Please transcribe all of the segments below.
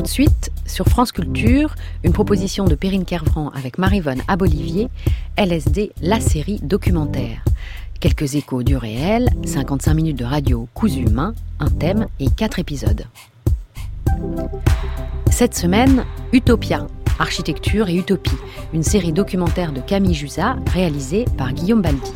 de suite, sur France Culture, une proposition de Perrine Kervran avec Maryvonne Abolivier, LSD, la série documentaire. Quelques échos du réel, 55 minutes de radio cousu main, un thème et 4 épisodes. Cette semaine, Utopia, architecture et utopie, une série documentaire de Camille Jusa réalisée par Guillaume Baldi.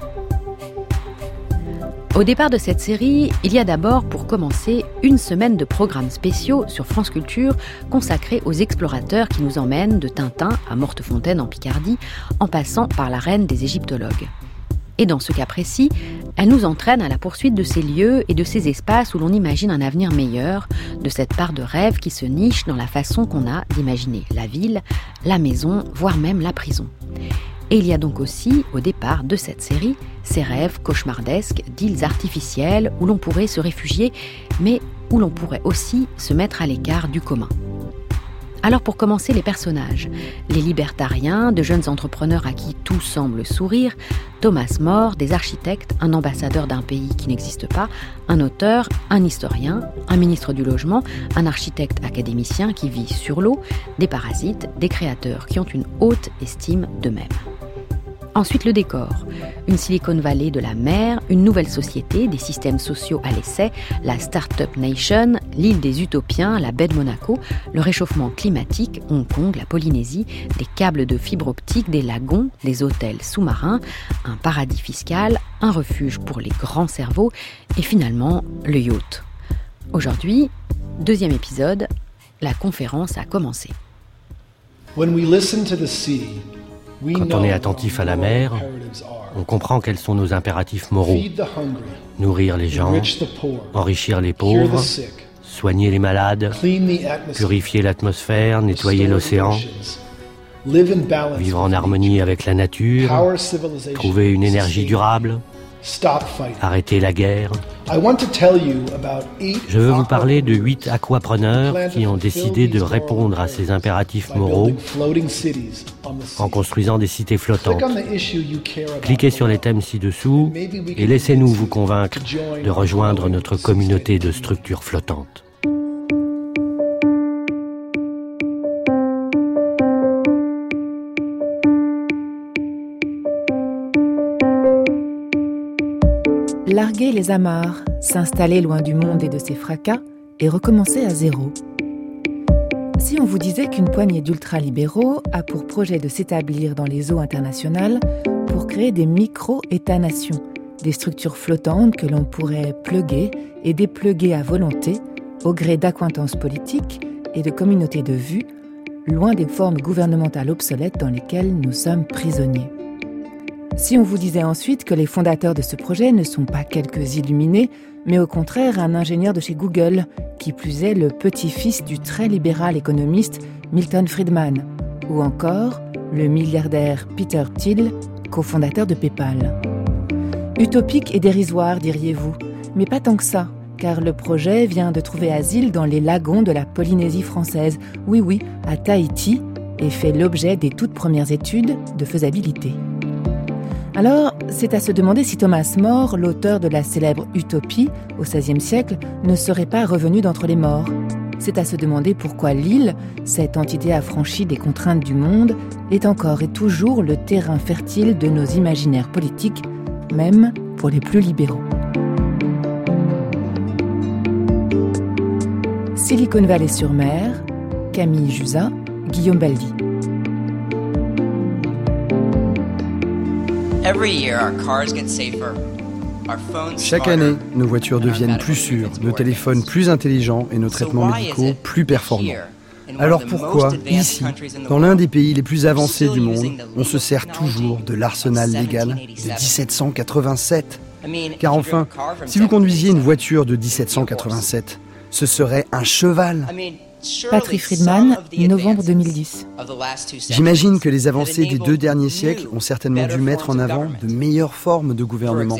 Au départ de cette série, il y a d'abord, pour commencer, une semaine de programmes spéciaux sur France Culture consacrés aux explorateurs qui nous emmènent de Tintin à Mortefontaine en Picardie, en passant par la reine des égyptologues. Et dans ce cas précis, elle nous entraîne à la poursuite de ces lieux et de ces espaces où l'on imagine un avenir meilleur, de cette part de rêve qui se niche dans la façon qu'on a d'imaginer la ville, la maison, voire même la prison. Et il y a donc aussi, au départ de cette série, ces rêves cauchemardesques d'îles artificielles où l'on pourrait se réfugier, mais où l'on pourrait aussi se mettre à l'écart du commun. Alors pour commencer, les personnages. Les libertariens, de jeunes entrepreneurs à qui tout semble sourire, Thomas More, des architectes, un ambassadeur d'un pays qui n'existe pas, un auteur, un historien, un ministre du logement, un architecte académicien qui vit sur l'eau, des parasites, des créateurs qui ont une haute estime d'eux-mêmes. Ensuite, le décor. Une Silicon Valley de la mer, une nouvelle société, des systèmes sociaux à l'essai, la Startup Nation, l'île des Utopiens, la baie de Monaco, le réchauffement climatique, Hong Kong, la Polynésie, des câbles de fibre optique, des lagons, des hôtels sous-marins, un paradis fiscal, un refuge pour les grands cerveaux et finalement le yacht. Aujourd'hui, deuxième épisode, la conférence a commencé. Quand on est attentif à la mer, on comprend quels sont nos impératifs moraux. Nourrir les gens, enrichir les pauvres, soigner les malades, purifier l'atmosphère, nettoyer l'océan, vivre en harmonie avec la nature, trouver une énergie durable, arrêter la guerre. Je veux vous parler de 8 aquapreneurs qui ont décidé de répondre à ces impératifs moraux en construisant des cités flottantes. Cliquez sur les thèmes ci-dessous et laissez-nous vous convaincre de rejoindre notre communauté de structures flottantes. Larguer les amarres, s'installer loin du monde et de ses fracas et recommencer à zéro. Si on vous disait qu'une poignée d'ultralibéraux a pour projet de s'établir dans les eaux internationales pour créer des micro-États-nations, des structures flottantes que l'on pourrait pluguer et dépluguer à volonté au gré d'accointances politiques et de communautés de vues, loin des formes gouvernementales obsolètes dans lesquelles nous sommes prisonniers. Si on vous disait ensuite que les fondateurs de ce projet ne sont pas quelques illuminés, mais au contraire un ingénieur de chez Google, qui plus est le petit-fils du très libéral économiste Milton Friedman, ou encore le milliardaire Peter Thiel, cofondateur de PayPal. Utopique et dérisoire, diriez-vous, mais pas tant que ça, car le projet vient de trouver asile dans les lagons de la Polynésie française, oui, à Tahiti, et fait l'objet des toutes premières études de faisabilité. Alors, c'est à se demander si Thomas More, l'auteur de la célèbre Utopie au XVIe siècle, ne serait pas revenu d'entre les morts. C'est à se demander pourquoi l'île, cette entité affranchie des contraintes du monde, est encore et toujours le terrain fertile de nos imaginaires politiques, même pour les plus libéraux. Silicon Valley sur mer, Camille Jusa, Guillaume Baldi. Chaque année, nos voitures deviennent plus sûres, nos téléphones plus intelligents et nos traitements médicaux plus performants. Alors pourquoi, ici, dans l'un des pays les plus avancés du monde, on se sert toujours de l'arsenal légal de 1787 ? Car enfin, si vous conduisiez une voiture de 1787, ce serait un cheval. Patrick Friedman, novembre 2010. J'imagine que les avancées des 2 derniers siècles ont certainement dû mettre en avant de meilleures formes de gouvernement.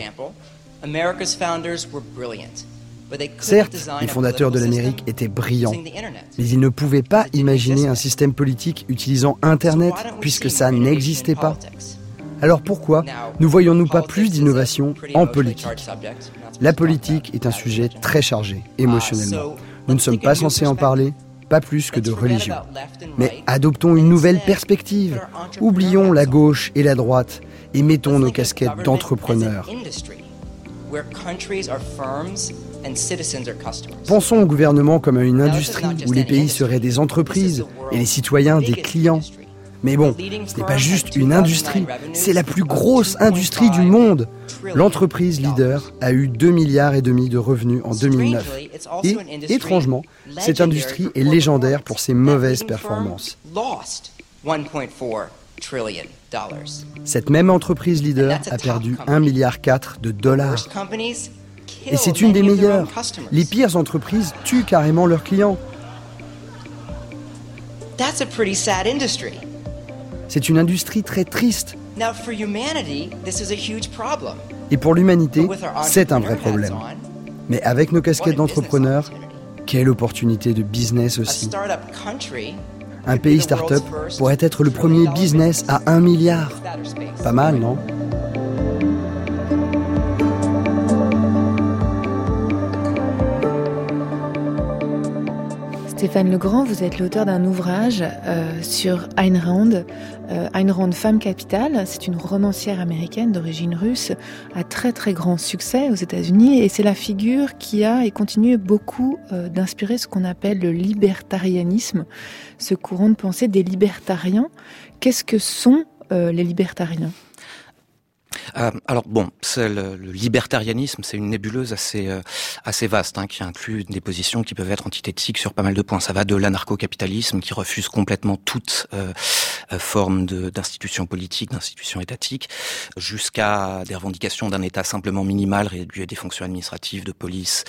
Certes, les fondateurs de l'Amérique étaient brillants, mais ils ne pouvaient pas imaginer un système politique utilisant Internet puisque ça n'existait pas. Alors pourquoi ne voyons-nous pas plus d'innovation en politique ? La politique est un sujet très chargé, émotionnellement. Nous ne sommes pas censés en parler, pas plus que de religion. Mais adoptons une nouvelle perspective. Oublions la gauche et la droite et mettons nos casquettes d'entrepreneurs. Pensons au gouvernement comme à une industrie où les pays seraient des entreprises et les citoyens des clients. Mais bon, ce n'est pas juste une industrie, c'est la plus grosse industrie du monde. L'entreprise leader a eu 2,5 milliards de revenus en 2009. Et, étrangement, cette industrie est légendaire pour ses mauvaises performances. Cette même entreprise leader a perdu 1,4 milliard de dollars. Et c'est une des meilleures. Les pires entreprises tuent carrément leurs clients. C'est une industrie très triste. Et pour l'humanité, c'est un vrai problème. Mais avec nos casquettes d'entrepreneurs, quelle opportunité de business aussi. Un pays start-up pourrait être le premier business à 1 milliard. Pas mal, non ? Stéphane Legrand, vous êtes l'auteur d'un ouvrage sur Ayn Rand. Ayn Rand, Femme Capitale, c'est une romancière américaine d'origine russe à très très grand succès aux États-Unis et c'est la figure qui a et continue beaucoup d'inspirer ce qu'on appelle le libertarianisme, ce courant de pensée des libertariens. Qu'est-ce que sont les libertariens ? Alors bon, le libertarianisme, c'est une nébuleuse assez vaste, qui inclut des positions qui peuvent être antithétiques sur pas mal de points. Ça va de l'anarcho-capitalisme qui refuse complètement toute forme d'institution politique, d'institution étatique, jusqu'à des revendications d'un État simplement minimal, réduit à des fonctions administratives, de police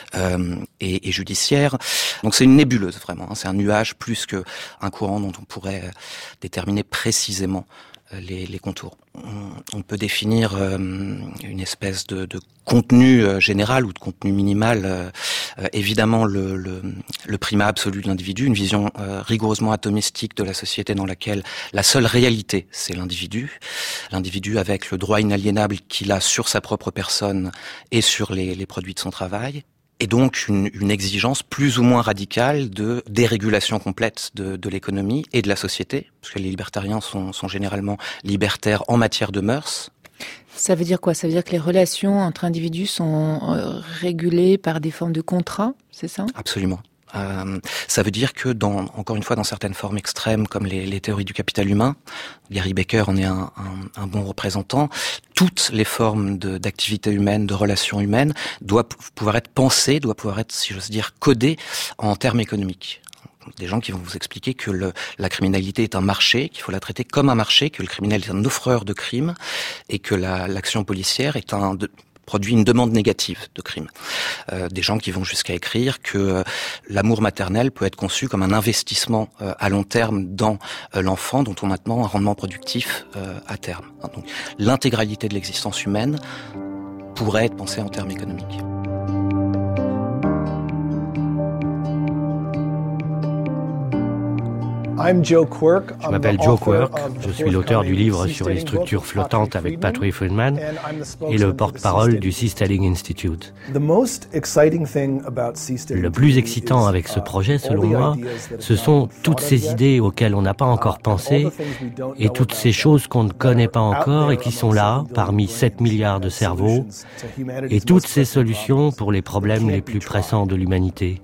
et judiciaire. Donc c'est une nébuleuse vraiment, c'est un nuage plus qu'un courant dont on pourrait déterminer précisément les contours. On peut définir une espèce de contenu général ou de contenu minimal. Évidemment, le primat absolu de l'individu, une vision rigoureusement atomistique de la société dans laquelle la seule réalité, c'est l'individu. L'individu avec le droit inaliénable qu'il a sur sa propre personne et sur les produits de son travail. Et donc une exigence plus ou moins radicale de dérégulation complète de l'économie et de la société, parce que les libertariens sont généralement libertaires en matière de mœurs. Ça veut dire quoi ? Ça veut dire que les relations entre individus sont régulées par des formes de contrats, c'est ça ? Absolument. Ça veut dire que encore une fois, dans certaines formes extrêmes, comme les théories du capital humain, Gary Becker en est un bon représentant, toutes les formes d'activité humaine, de relations humaines, doivent pouvoir être pensées, doivent pouvoir être, si j'ose dire, codées en termes économiques. Des gens qui vont vous expliquer que la criminalité est un marché, qu'il faut la traiter comme un marché, que le criminel est un offreur de crimes, et que l'action policière est produit une demande négative de crime. Des gens qui vont jusqu'à écrire que l'amour maternel peut être conçu comme un investissement à long terme dans l'enfant dont on attend un rendement productif à terme. Donc, l'intégralité de l'existence humaine pourrait être pensée en termes économiques. Je m'appelle Joe Quirk, je suis l'auteur du livre sur les structures flottantes avec Patrick Friedman et le porte-parole du Seasteading Institute. Le plus excitant avec ce projet, selon moi, ce sont toutes ces idées auxquelles on n'a pas encore pensé et toutes ces choses qu'on ne connaît pas encore et qui sont là, parmi 7 milliards de cerveaux, et toutes ces solutions pour les problèmes les plus pressants de l'humanité.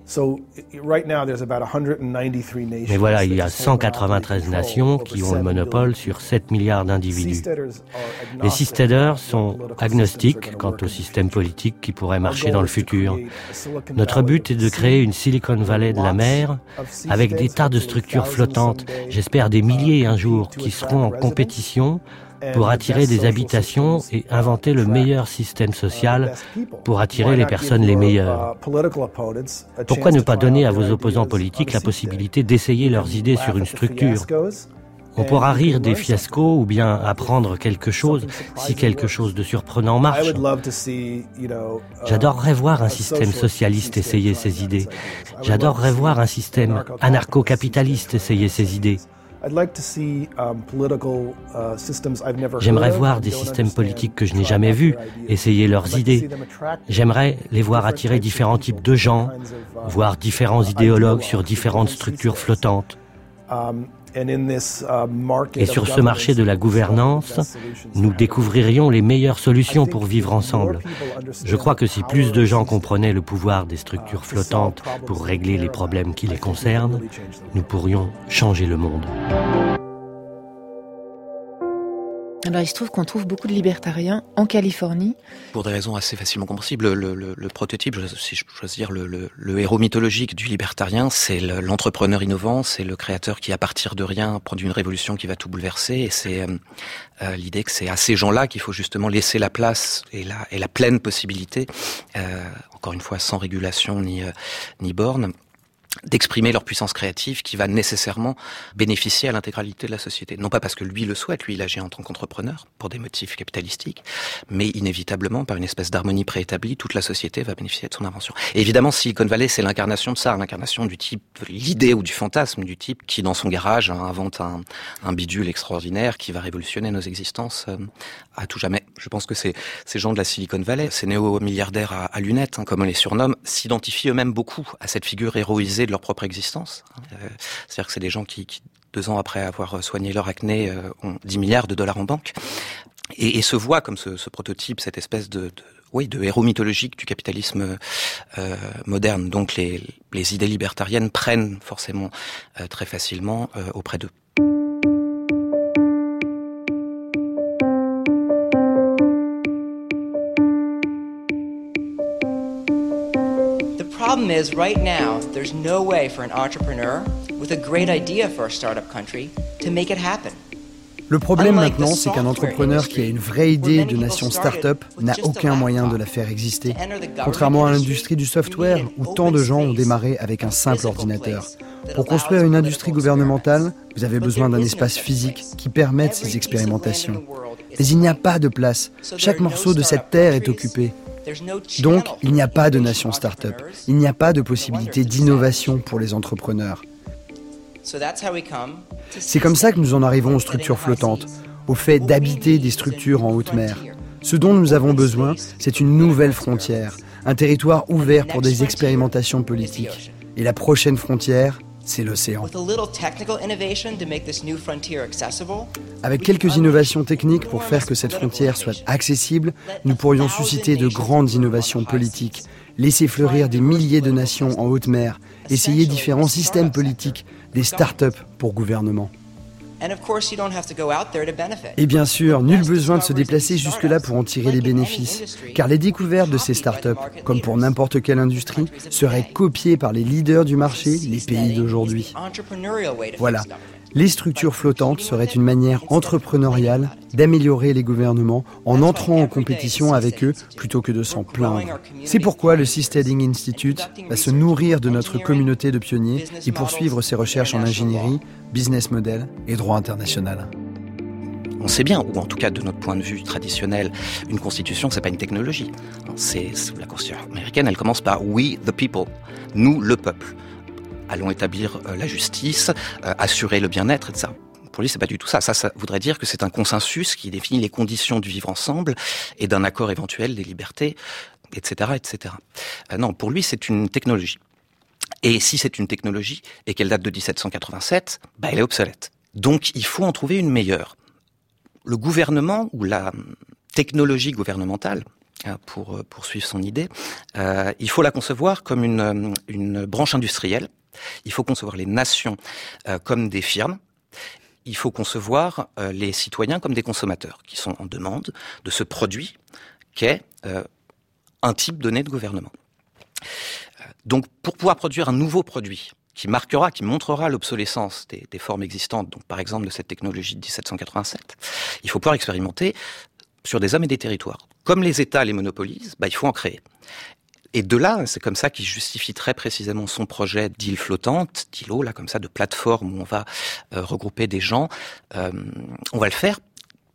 Mais voilà, il y a 193 nations qui ont le monopole sur 7 milliards d'individus. Les seasteaders sont agnostiques quant au système politique qui pourrait marcher dans le futur. Notre but est de créer une Silicon Valley de la mer avec des tas de structures flottantes, j'espère des milliers un jour, qui seront en compétition pour attirer des habitations et inventer le meilleur système social pour attirer les personnes les meilleures. Pourquoi ne pas donner à vos opposants politiques la possibilité d'essayer leurs idées sur une structure ? On pourra rire des fiascos ou bien apprendre quelque chose si quelque chose de surprenant marche. J'adorerais voir un système socialiste essayer ces idées. J'adorerais voir un système anarcho-capitaliste essayer ces idées. J'aimerais voir des systèmes politiques que je n'ai jamais vus, essayer leurs idées. J'aimerais les voir attirer différents types de gens, voir différents idéologues sur différentes structures flottantes. Et sur ce marché de la gouvernance, nous découvririons les meilleures solutions pour vivre ensemble. Je crois que si plus de gens comprenaient le pouvoir des structures flottantes pour régler les problèmes qui les concernent, nous pourrions changer le monde. Alors il se trouve qu'on trouve beaucoup de libertariens en Californie. Pour des raisons assez facilement compréhensibles, le prototype, si je peux dire, le héros mythologique du libertarien, c'est l'entrepreneur innovant, c'est le créateur qui, à partir de rien, produit une révolution qui va tout bouleverser. Et c'est l'idée que c'est à ces gens-là qu'il faut justement laisser la place et la pleine possibilité, encore une fois sans régulation ni borne, d'exprimer leur puissance créative qui va nécessairement bénéficier à l'intégralité de la société. Non pas parce que lui le souhaite, lui il agit en tant qu'entrepreneur pour des motifs capitalistiques, mais inévitablement par une espèce d'harmonie préétablie, toute la société va bénéficier de son invention. Et évidemment, Silicon Valley, c'est l'incarnation de ça, l'incarnation du type, l'idée ou du fantasme du type qui dans son garage invente un bidule extraordinaire qui va révolutionner nos existences à tout jamais. Je pense que ces gens de la Silicon Valley, ces néo-milliardaires à lunettes, comme on les surnomme, s'identifient eux-mêmes beaucoup à cette figure héroïsée de leur propre existence. C'est-à-dire que c'est des gens qui 2 ans après avoir soigné leur acné, ont 10 milliards de dollars en banque. Et se voient comme ce prototype, cette espèce de héros mythologique du capitalisme moderne. Donc les idées libertariennes prennent forcément très facilement auprès d'eux. The problem is, right now, there's no way for an entrepreneur with a great idea for a startup country to make it happen. Le problème maintenant, c'est qu'un entrepreneur qui a une vraie idée de nation start-up n'a aucun moyen de la faire exister. Contrairement à l'industrie du software, où tant de gens ont démarré avec un simple ordinateur. Pour construire une industrie gouvernementale, vous avez besoin d'un espace physique qui permette ces expérimentations. Mais il n'y a pas de place. Chaque morceau de cette terre est occupé. Donc, il n'y a pas de nation start-up. Il n'y a pas de possibilité d'innovation pour les entrepreneurs. C'est comme ça que nous en arrivons aux structures flottantes, au fait d'habiter des structures en haute mer. Ce dont nous avons besoin, c'est une nouvelle frontière, un territoire ouvert pour des expérimentations politiques. Et la prochaine frontière, c'est l'océan. Avec quelques innovations techniques pour faire que cette frontière soit accessible, nous pourrions susciter de grandes innovations politiques, laisser fleurir des milliers de nations en haute mer, essayer différents systèmes politiques, des start-up pour gouvernement. Et bien sûr, nul besoin de se déplacer jusque-là pour en tirer les bénéfices, car les découvertes de ces start-up, comme pour n'importe quelle industrie, seraient copiées par les leaders du marché, les pays d'aujourd'hui. Voilà. Les structures flottantes seraient une manière entrepreneuriale d'améliorer les gouvernements en entrant en compétition avec eux plutôt que de s'en plaindre. C'est pourquoi le Seasteading Institute va se nourrir de notre communauté de pionniers et poursuivre ses recherches en ingénierie, business model et droit international. On sait bien, ou en tout cas de notre point de vue traditionnel, une constitution, c'est pas une technologie. C'est la constitution américaine, elle commence par « we the people », nous le peuple. Allons établir la justice, assurer le bien-être, etc. Pour lui, c'est pas du tout ça. Ça voudrait dire que c'est un consensus qui définit les conditions du vivre ensemble et d'un accord éventuel des libertés, etc., etc. Non, pour lui, c'est une technologie. Et si c'est une technologie et qu'elle date de 1787, elle est obsolète. Donc, il faut en trouver une meilleure. Le gouvernement ou la technologie gouvernementale, pour poursuivre son idée, il faut la concevoir comme une branche industrielle. Il faut concevoir les nations comme des firmes. Il faut concevoir les citoyens comme des consommateurs qui sont en demande de ce produit qu'est un type donné de gouvernement. Donc, pour pouvoir produire un nouveau produit qui montrera l'obsolescence des formes existantes, donc par exemple de cette technologie de 1787, il faut pouvoir expérimenter sur des hommes et des territoires. Comme les États les monopolisent, il faut en créer. Et de là, c'est comme ça qu'il justifie très précisément son projet d'île flottante, d'îlot, là, comme ça, de plateforme où on va regrouper des gens. On va le faire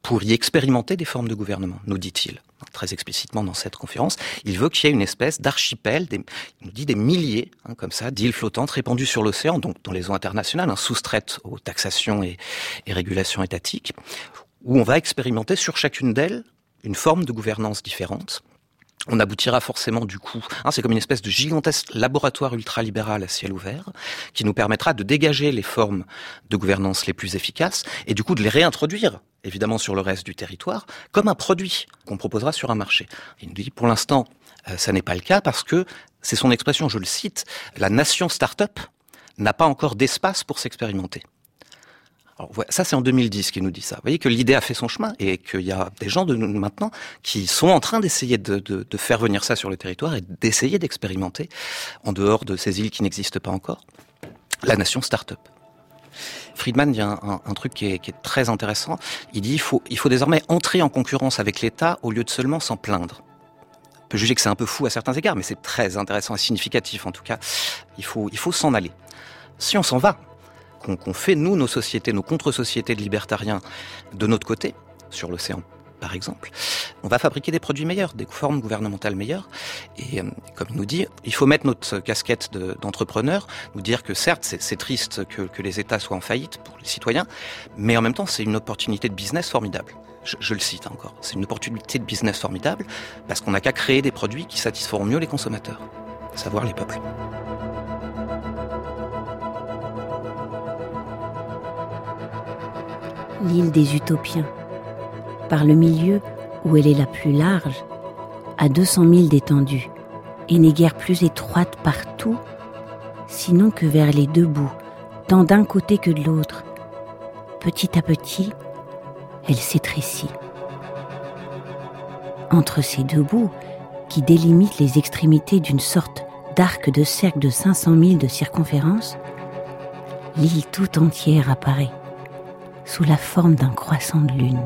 pour y expérimenter des formes de gouvernement, nous dit-il, très explicitement dans cette conférence. Il veut qu'il y ait une espèce d'archipel, il nous dit des milliers, comme ça, d'îles flottantes répandues sur l'océan, donc dans les eaux internationales, soustraites aux taxations et régulations étatiques, où on va expérimenter sur chacune d'elles une forme de gouvernance différente. On aboutira forcément du coup, c'est comme une espèce de gigantesque laboratoire ultralibéral à ciel ouvert, qui nous permettra de dégager les formes de gouvernance les plus efficaces, et du coup de les réintroduire, évidemment sur le reste du territoire, comme un produit qu'on proposera sur un marché. Il nous dit, pour l'instant, ça n'est pas le cas, parce que, c'est son expression, je le cite, la nation start-up n'a pas encore d'espace pour s'expérimenter. Alors, ça, c'est en 2010 qu'il nous dit ça. Vous voyez que l'idée a fait son chemin et qu'il y a des gens de nous maintenant qui sont en train d'essayer de faire venir ça sur le territoire et d'essayer d'expérimenter, en dehors de ces îles qui n'existent pas encore, la nation start-up. Friedman dit un truc qui est très intéressant. Il dit il faut désormais entrer en concurrence avec l'État au lieu de seulement s'en plaindre. On peut juger que c'est un peu fou à certains égards, mais c'est très intéressant et significatif en tout cas. Il faut s'en aller. Si on s'en va, qu'on fait, nous, nos sociétés, nos contre-sociétés de libertariens de notre côté, sur l'océan, par exemple, on va fabriquer des produits meilleurs, des formes gouvernementales meilleures. Et comme il nous dit, il faut mettre notre casquette d'entrepreneur, nous dire que certes, c'est triste que les États soient en faillite pour les citoyens, mais en même temps, c'est une opportunité de business formidable. Je le cite encore. C'est une opportunité de business formidable parce qu'on n'a qu'à créer des produits qui satisferont mieux les consommateurs, à savoir les peuples. L'île des Utopiens, par le milieu où elle est la plus large, à 200 000 d'étendue, et n'est guère plus étroite partout, sinon que vers les deux bouts, tant d'un côté que de l'autre. Petit à petit, elle s'étrécit. Entre ces deux bouts, qui délimitent les extrémités d'une sorte d'arc de cercle de 500 000 de circonférence, l'île tout entière apparaît, sous la forme d'un croissant de lune.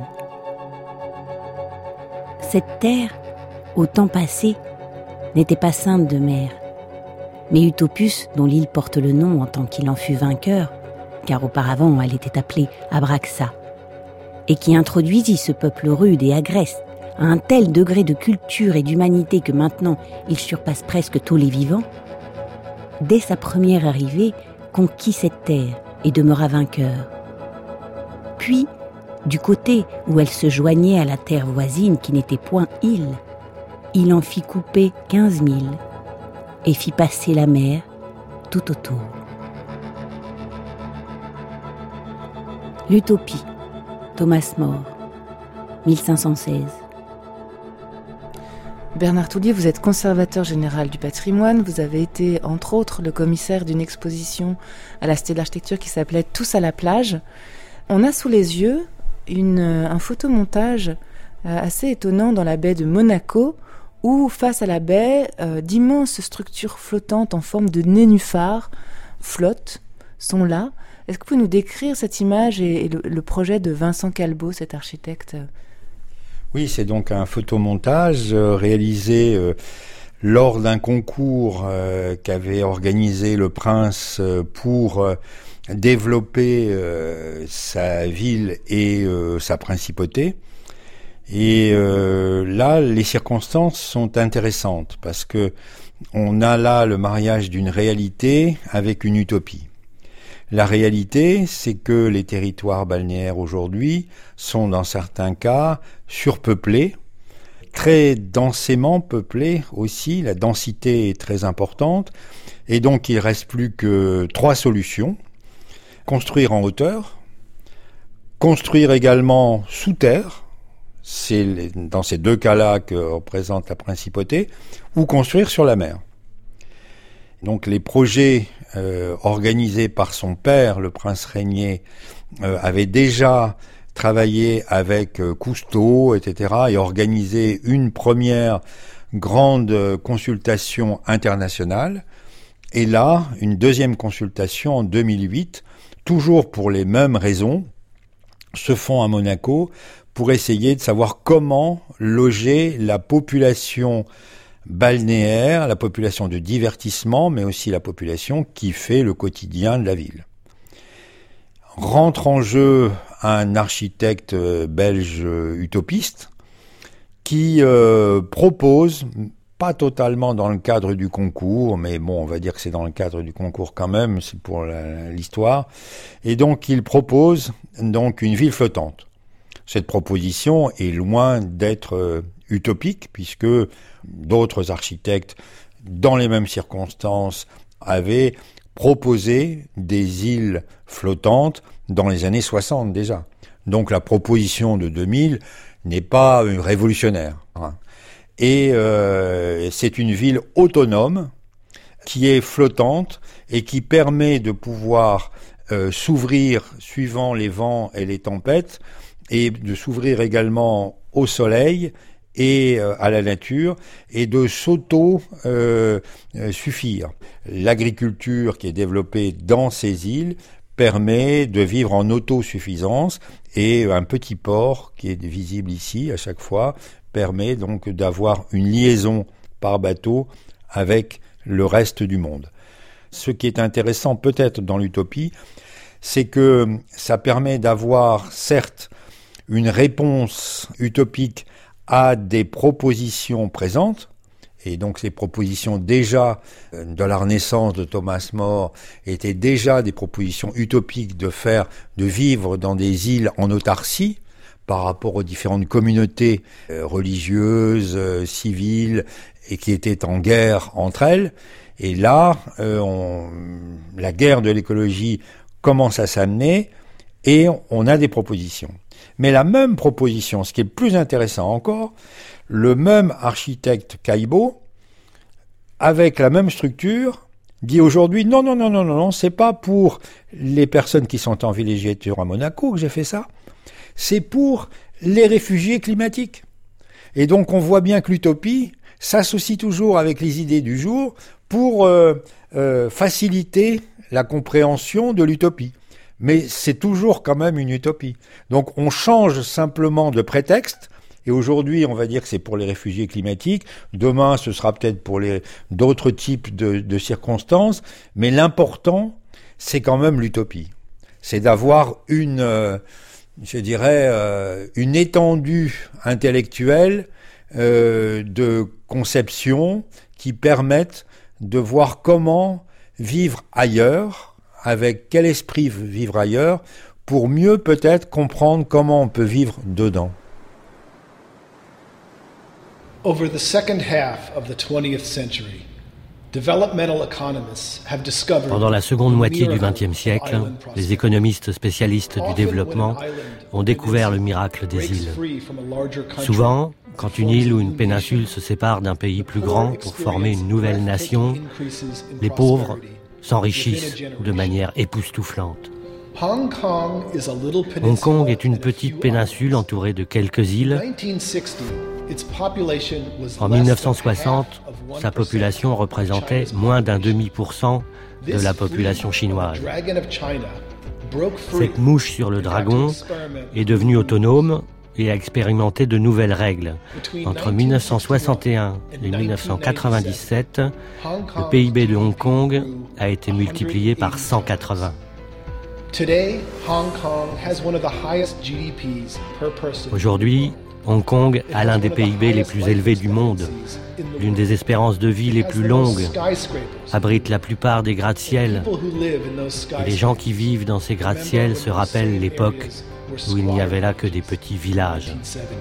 Cette terre, au temps passé, n'était pas ceinte de mer, mais Utopus, dont l'île porte le nom en tant qu'il en fut vainqueur, car auparavant elle était appelée Abraxa, et qui introduisit ce peuple rude et agreste à un tel degré de culture et d'humanité que maintenant il surpasse presque tous les vivants, dès sa première arrivée, conquit cette terre et demeura vainqueur. Puis, du côté où elle se joignait à la terre voisine qui n'était point île, il en fit couper 15 000 et fit passer la mer tout autour. L'Utopie, Thomas More, 1516. Bernard Toulier, vous êtes conservateur général du patrimoine. Vous avez été, entre autres, le commissaire d'une exposition à la Cité de l'Architecture qui s'appelait « Tous à la plage ». On a sous les yeux un photomontage assez étonnant dans la baie de Monaco, où, face à la baie, d'immenses structures flottantes en forme de nénuphars flottent, sont là. Est-ce que vous pouvez nous décrire cette image et le projet de Vincent Calbeau, cet architecte ? Oui, c'est donc un photomontage réalisé lors d'un concours qu'avait organisé le prince pour développer sa ville et sa principauté. Et là, les circonstances sont intéressantes parce que on a là le mariage d'une réalité avec une utopie. La réalité, c'est que les territoires balnéaires aujourd'hui sont dans certains cas surpeuplés, très densément peuplés aussi, la densité est très importante, et donc il reste plus que 3 solutions. Construire en hauteur, construire également sous terre, c'est dans ces 2 cas-là que représente la principauté, ou construire sur la mer. Donc les projets organisés par son père, le prince Régnier, avaient déjà travaillé avec Cousteau, etc., et organisé une première grande consultation internationale, et là, une deuxième consultation en 2008, toujours pour les mêmes raisons, se font à Monaco pour essayer de savoir comment loger la population balnéaire, la population de divertissement, mais aussi la population qui fait le quotidien de la ville. rentre en jeu un architecte belge utopiste qui propose, pas totalement dans le cadre du concours, mais bon, on va dire que c'est dans le cadre du concours quand même, c'est pour l'histoire, et donc il propose donc une ville flottante. Cette proposition est loin d'être utopique, puisque d'autres architectes, dans les mêmes circonstances, avaient proposé des îles flottantes dans les années 60 déjà. Donc la proposition de 2000 n'est pas révolutionnaire. Et c'est une ville autonome qui est flottante et qui permet de pouvoir s'ouvrir suivant les vents et les tempêtes et de s'ouvrir également au soleil et à la nature et de s'auto-suffire. L'agriculture qui est développée dans ces îles permet de vivre en autosuffisance et un petit port qui est visible ici à chaque fois permet donc d'avoir une liaison par bateau avec le reste du monde. Ce qui est intéressant peut-être dans l'utopie, c'est que ça permet d'avoir certes une réponse utopique à des propositions présentes, et donc ces propositions déjà de la Renaissance de Thomas More étaient déjà des propositions utopiques de vivre dans des îles en autarcie par rapport aux différentes communautés religieuses, civiles, et qui étaient en guerre entre elles. Et là, la guerre de l'écologie commence à s'amener et on a des propositions. Mais la même proposition, ce qui est le plus intéressant encore, le même architecte Caillebotte, avec la même structure, dit aujourd'hui non, c'est pas pour les personnes qui sont en villégiature à Monaco que j'ai fait ça, c'est pour les réfugiés climatiques. Et donc on voit bien que l'utopie s'associe toujours avec les idées du jour pour faciliter la compréhension de l'utopie. Mais c'est toujours quand même une utopie. Donc on change simplement de prétexte, et aujourd'hui on va dire que c'est pour les réfugiés climatiques, demain ce sera peut-être pour d'autres types de circonstances, mais l'important c'est quand même l'utopie. C'est d'avoir une étendue intellectuelle de conception qui permettent de voir comment vivre ailleurs, avec quel esprit vivre ailleurs, pour mieux peut-être comprendre comment on peut vivre dedans. Over the second half of the 20th century, developmental economists have discovered. Pendant la seconde moitié du XXe siècle, les économistes spécialistes du développement ont découvert le miracle des îles. Souvent, quand une île ou une péninsule se sépare d'un pays plus grand pour former une nouvelle nation, les pauvres s'enrichissent de manière époustouflante. Hong Kong est une petite péninsule entourée de quelques îles. En 1960, sa population représentait moins d'un demi% de la population chinoise. Cette mouche sur le dragon est devenue autonome et a expérimenté de nouvelles règles. Entre 1961 et 1997, le PIB de Hong Kong a été multiplié par 180. Aujourd'hui, Hong Kong a l'un des PIB les plus élevés du monde, l'une des espérances de vie les plus longues, abrite la plupart des gratte-ciels. Et les gens qui vivent dans ces gratte-ciels se rappellent l'époque où il n'y avait là que des petits villages.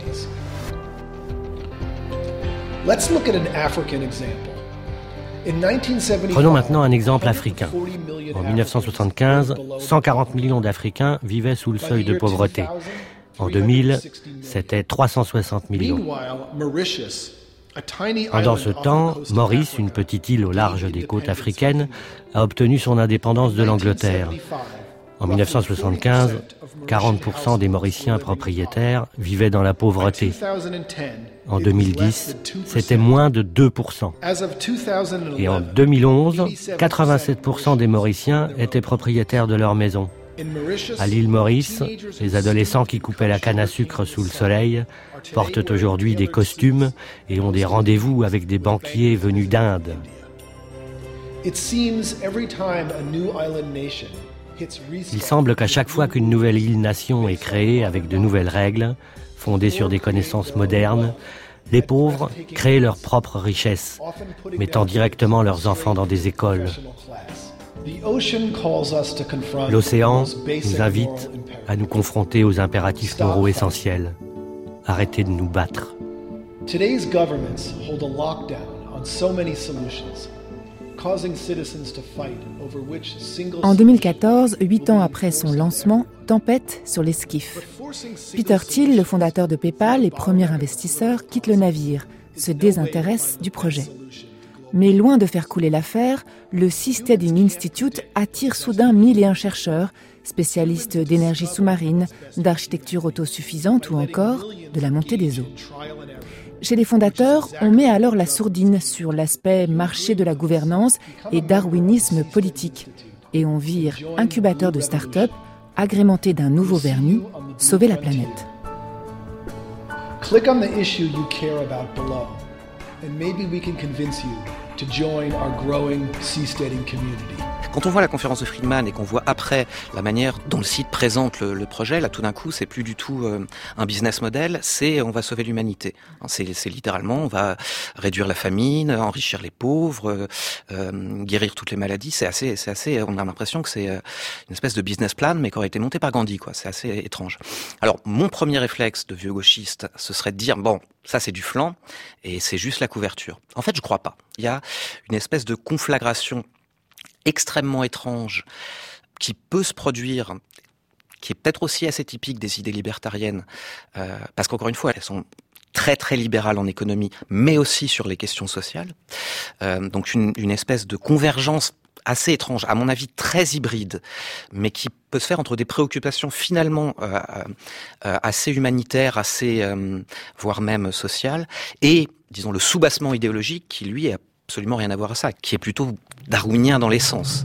Prenons maintenant un exemple africain. En 1975, 140 millions d'Africains vivaient sous le seuil de pauvreté. En 2000, c'était 360 millions. Pendant ce temps, Maurice, une petite île au large des côtes africaines, a obtenu son indépendance de l'Angleterre. En 1975, 40% des Mauriciens propriétaires vivaient dans la pauvreté. En 2010, c'était moins de 2%. Et en 2011, 87% des Mauriciens étaient propriétaires de leur maison. À l'île Maurice, les adolescents qui coupaient la canne à sucre sous le soleil portent aujourd'hui des costumes et ont des rendez-vous avec des banquiers venus d'Inde. Il semble qu'à chaque fois qu'une nouvelle île-nation est créée avec de nouvelles règles, fondées sur des connaissances modernes, les pauvres créent leurs propres richesses, mettant directement leurs enfants dans des écoles. L'océan nous invite à nous confronter aux impératifs moraux essentiels. Arrêtez de nous battre. En 2014, 8 ans après son lancement, tempête sur l'esquif. Peter Thiel, le fondateur de PayPal et premier investisseur, quitte le navire, se désintéresse du projet. Mais loin de faire couler l'affaire, le Seasteading Institute attire soudain 1001 chercheurs, spécialistes d'énergie sous-marine, d'architecture autosuffisante ou encore de la montée des eaux. Chez les fondateurs, on met alors la sourdine sur l'aspect marché de la gouvernance et darwinisme politique. Et on vire incubateur de start-up, agrémenté d'un nouveau vernis, sauver la planète. Click on the issue you care about below, and maybe we can convince you to join our growing seasteading community. Quand on voit la conférence de Friedman et qu'on voit après la manière dont le site présente le projet, là tout d'un coup c'est plus du tout un business model, c'est on va sauver l'humanité. C'est littéralement on va réduire la famine, enrichir les pauvres, guérir toutes les maladies. C'est assez. On a l'impression que c'est une espèce de business plan mais qui aurait été monté par Gandhi, quoi. C'est assez étrange. Alors mon premier réflexe de vieux gauchiste, ce serait de dire bon, ça c'est du flan et c'est juste la couverture. En fait, je crois pas. Il y a une espèce de conflagration extrêmement étrange qui peut se produire, qui est peut-être aussi assez typique des idées libertariennes, parce qu'encore une fois, elles sont très très libérales en économie, mais aussi sur les questions sociales. Donc une espèce de convergence assez étrange, à mon avis très hybride, mais qui peut se faire entre des préoccupations finalement assez humanitaires, assez voire même sociales, et disons le soubassement idéologique qui lui a absolument rien à voir à ça, qui est plutôt darwinien dans l'essence.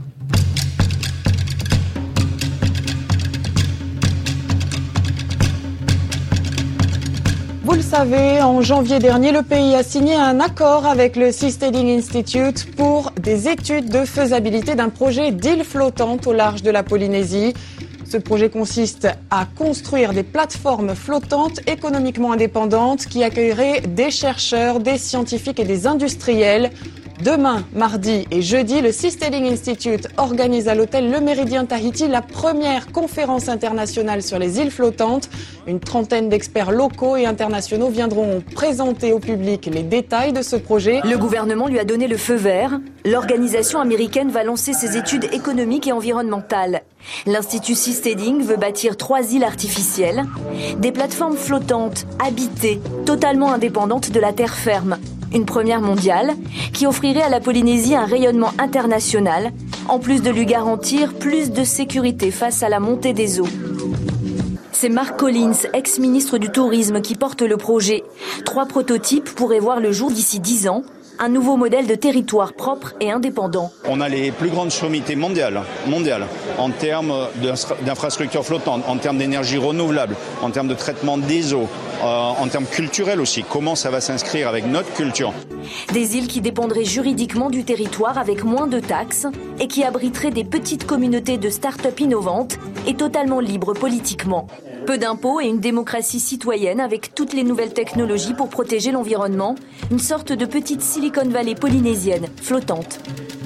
Vous le savez, en janvier dernier, le pays a signé un accord avec le Seasteading Institute pour des études de faisabilité d'un projet d'île flottante au large de la Polynésie. Ce projet consiste à construire des plateformes flottantes économiquement indépendantes qui accueilleraient des chercheurs, des scientifiques et des industriels. Demain, mardi et jeudi, le Seasteading Institute organise à l'hôtel Le Méridien Tahiti la première conférence internationale sur les îles flottantes. Une trentaine d'experts locaux et internationaux viendront présenter au public les détails de ce projet. Le gouvernement lui a donné le feu vert. L'organisation américaine va lancer ses études économiques et environnementales. L'Institut Seasteading veut bâtir 3 îles artificielles, des plateformes flottantes, habitées, totalement indépendantes de la terre ferme. Une première mondiale qui offrirait à la Polynésie un rayonnement international, en plus de lui garantir plus de sécurité face à la montée des eaux. C'est Mark Collins, ex-ministre du Tourisme, qui porte le projet. 3 prototypes pourraient voir le jour d'ici 10 ans. Un nouveau modèle de territoire propre et indépendant. On a les plus grandes sommités mondiales en termes d'infrastructures flottantes, en termes d'énergie renouvelable, en termes de traitement des eaux, en termes culturels aussi. Comment ça va s'inscrire avec notre culture? Des îles qui dépendraient juridiquement du territoire avec moins de taxes et qui abriteraient des petites communautés de start-up innovantes et totalement libres politiquement. Peu d'impôts et une démocratie citoyenne avec toutes les nouvelles technologies pour protéger l'environnement. Une sorte de petite Silicon Valley polynésienne, flottante.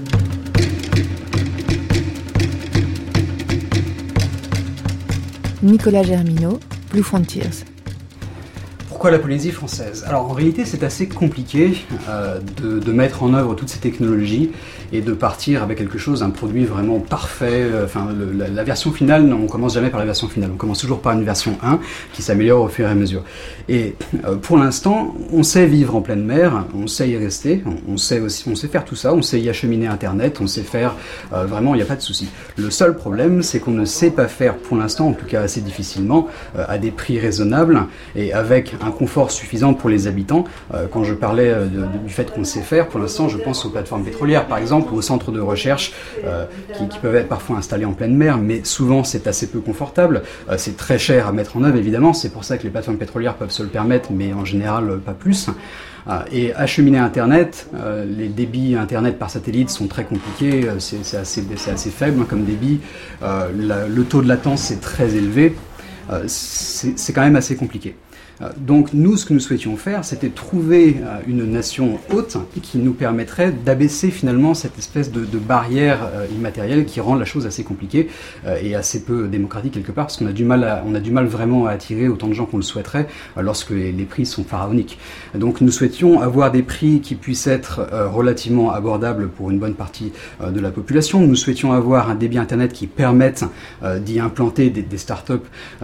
Nicolas Germinaud, Blue Frontiers. Pourquoi la Polynésie française? Alors en réalité c'est assez compliqué de mettre en œuvre toutes ces technologies et de partir avec quelque chose, un produit vraiment parfait. La version finale, on commence jamais par la version finale, on commence toujours par une version 1 qui s'améliore au fur et à mesure. Et pour l'instant, on sait vivre en pleine mer, on sait y rester, on sait faire tout ça, on sait y acheminer Internet, on sait faire, vraiment il n'y a pas de souci. Le seul problème c'est qu'on ne sait pas faire pour l'instant, en tout cas assez difficilement, à des prix raisonnables et avec un confort suffisant pour les habitants. Quand je parlais du fait qu'on sait faire, pour l'instant, je pense aux plateformes pétrolières, par exemple, ou aux centres de recherche qui peuvent être parfois installés en pleine mer, mais souvent c'est assez peu confortable. C'est très cher à mettre en œuvre, évidemment. C'est pour ça que les plateformes pétrolières peuvent se le permettre, mais en général, pas plus. Et acheminer Internet, les débits Internet par satellite sont très compliqués, c'est assez faible comme débit, le taux de latence c'est très élevé, c'est quand même assez compliqué. Donc nous, ce que nous souhaitions faire, c'était trouver une nation hôte qui nous permettrait d'abaisser finalement cette espèce de barrière immatérielle qui rend la chose assez compliquée et assez peu démocratique quelque part, parce qu'on a du mal vraiment à attirer autant de gens qu'on le souhaiterait lorsque les prix sont pharaoniques. Donc nous souhaitions avoir des prix qui puissent être relativement abordables pour une bonne partie de la population. Nous souhaitions avoir un débit Internet qui permette d'y implanter des startups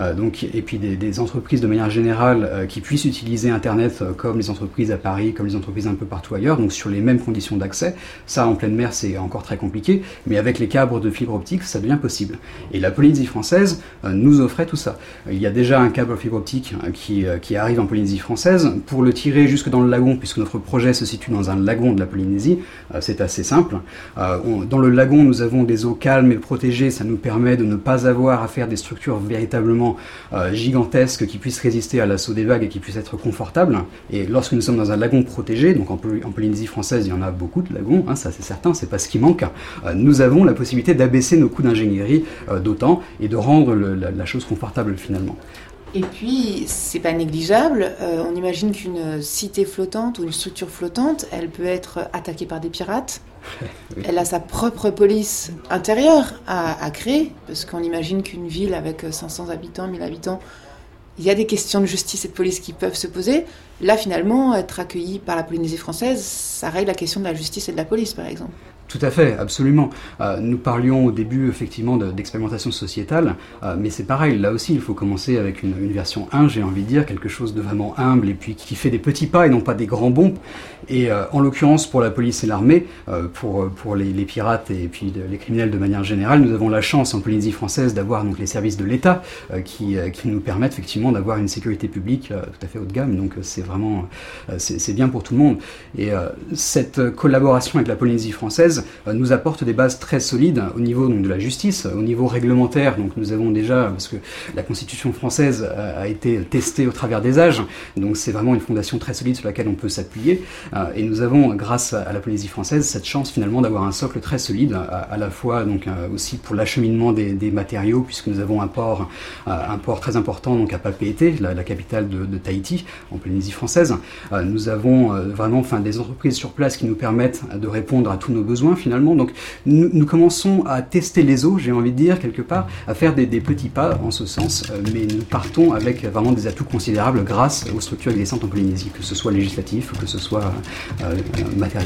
et puis des entreprises de manière générale qui puissent utiliser Internet comme les entreprises à Paris, comme les entreprises un peu partout ailleurs, donc sur les mêmes conditions d'accès. Ça, en pleine mer, c'est encore très compliqué, mais avec les câbles de fibre optique, ça devient possible. Et la Polynésie française nous offrait tout ça. Il y a déjà un câble fibre optique qui arrive en Polynésie française. Pour le tirer jusque dans le lagon, puisque notre projet se situe dans un lagon de la Polynésie, c'est assez simple. Dans le lagon, nous avons des eaux calmes et protégées, ça nous permet de ne pas avoir à faire des structures véritablement gigantesques qui puissent résister à l'assaut des vagues et qui puissent être confortables. Et lorsque nous sommes dans un lagon protégé, donc en Polynésie française, il y en a beaucoup de lagons, ça c'est certain, c'est pas ce qui manque, nous avons la possibilité d'abaisser nos coûts d'ingénierie d'autant et de rendre la chose confortable finalement. Et puis, c'est pas négligeable, on imagine qu'une cité flottante ou une structure flottante, elle peut être attaquée par des pirates. Oui. Elle a sa propre police intérieure à créer, parce qu'on imagine qu'une ville avec 500 habitants, 1000 habitants, il y a des questions de justice et de police qui peuvent se poser. Là, finalement, être accueilli par la Polynésie française, ça règle la question de la justice et de la police, par exemple. Tout à fait, absolument. Nous parlions au début effectivement d'expérimentation sociétale, mais c'est pareil, là aussi il faut commencer avec une version 1, j'ai envie de dire, quelque chose de vraiment humble et puis qui fait des petits pas et non pas des grands bonds. Et en l'occurrence pour la police et l'armée, pour les pirates et puis les criminels de manière générale, nous avons la chance en Polynésie française d'avoir donc les services de l'État qui nous permettent effectivement d'avoir une sécurité publique tout à fait haut de gamme, donc c'est vraiment c'est bien pour tout le monde. Et cette collaboration avec la Polynésie française nous apporte des bases très solides au niveau donc, de la justice, au niveau réglementaire. Donc nous avons déjà, parce que la Constitution française a été testée au travers des âges, donc c'est vraiment une fondation très solide sur laquelle on peut s'appuyer. Et nous avons, grâce à la Polynésie française, cette chance finalement d'avoir un socle très solide, à la fois donc aussi pour l'acheminement des matériaux, puisque nous avons un port très important donc à Papeete, la capitale de Tahiti, en Polynésie française. Nous avons vraiment des entreprises sur place qui nous permettent de répondre à tous nos besoins finalement. Donc nous commençons à tester les eaux, j'ai envie de dire, quelque part, à faire des petits pas en ce sens, mais nous partons avec vraiment des atouts considérables grâce aux structures existantes en Polynésie, que ce soit législatif ou que ce soit matériel.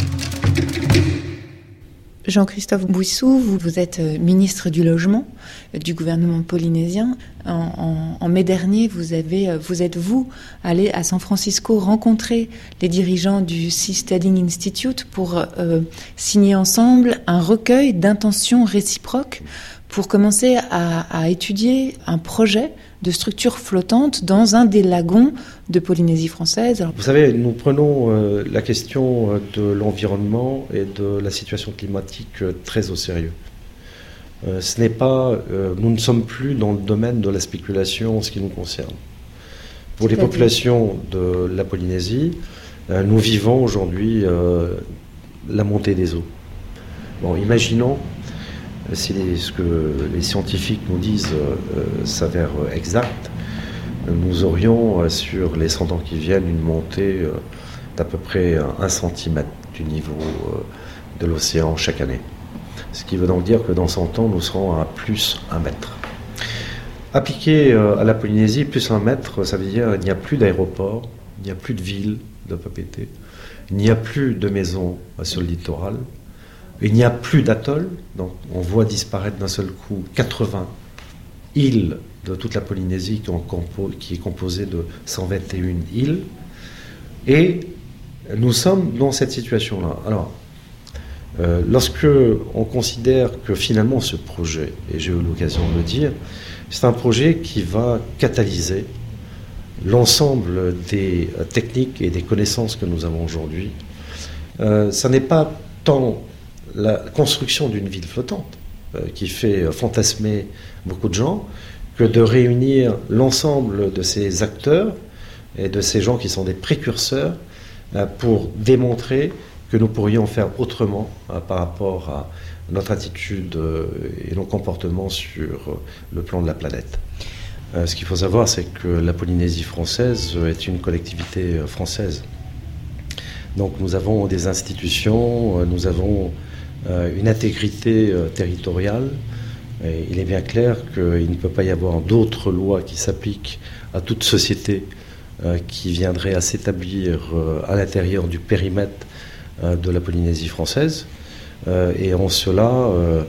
Jean-Christophe Bouissou, vous êtes ministre du Logement du gouvernement polynésien. En mai dernier, vous êtes allé à San Francisco rencontrer les dirigeants du Seasteading Institute pour signer ensemble un recueil d'intentions réciproques pour commencer à étudier un projet de structure flottante dans un des lagons de Polynésie française. Alors, vous savez, nous prenons la question de l'environnement et de la situation climatique très au sérieux. Nous ne sommes plus dans le domaine de la spéculation en ce qui nous concerne. Pour les populations de la Polynésie, nous vivons aujourd'hui la montée des eaux. Bon, imaginons, si ce que les scientifiques nous disent s'avère exact, nous aurions sur les 100 ans qui viennent une montée d'à peu près 1 cm du niveau de l'océan chaque année. Ce qui veut donc dire que dans 100 ans, nous serons à plus 1 mètre. Appliqué à la Polynésie, plus 1 mètre, ça veut dire qu'il n'y a plus d'aéroport, il n'y a plus de ville de Papeete, il n'y a plus de maisons sur le littoral, il n'y a plus d'atoll, donc on voit disparaître d'un seul coup 80 îles de toute la Polynésie qui est composée de 121 îles, et nous sommes dans cette situation-là. Alors, lorsque on considère que finalement ce projet, et j'ai eu l'occasion de le dire, c'est un projet qui va catalyser l'ensemble des techniques et des connaissances que nous avons aujourd'hui, ça n'est pas tant la construction d'une ville flottante qui fait fantasmer beaucoup de gens, que de réunir l'ensemble de ces acteurs et de ces gens qui sont des précurseurs pour démontrer que nous pourrions faire autrement par rapport à notre attitude et nos comportements sur le plan de la planète. Ce qu'il faut savoir, c'est que la Polynésie française est une collectivité française. Donc nous avons des institutions, nous avons une intégrité territoriale. Et il est bien clair qu'il ne peut pas y avoir d'autres lois qui s'appliquent à toute société qui viendrait à s'établir à l'intérieur du périmètre de la Polynésie française. Et en cela,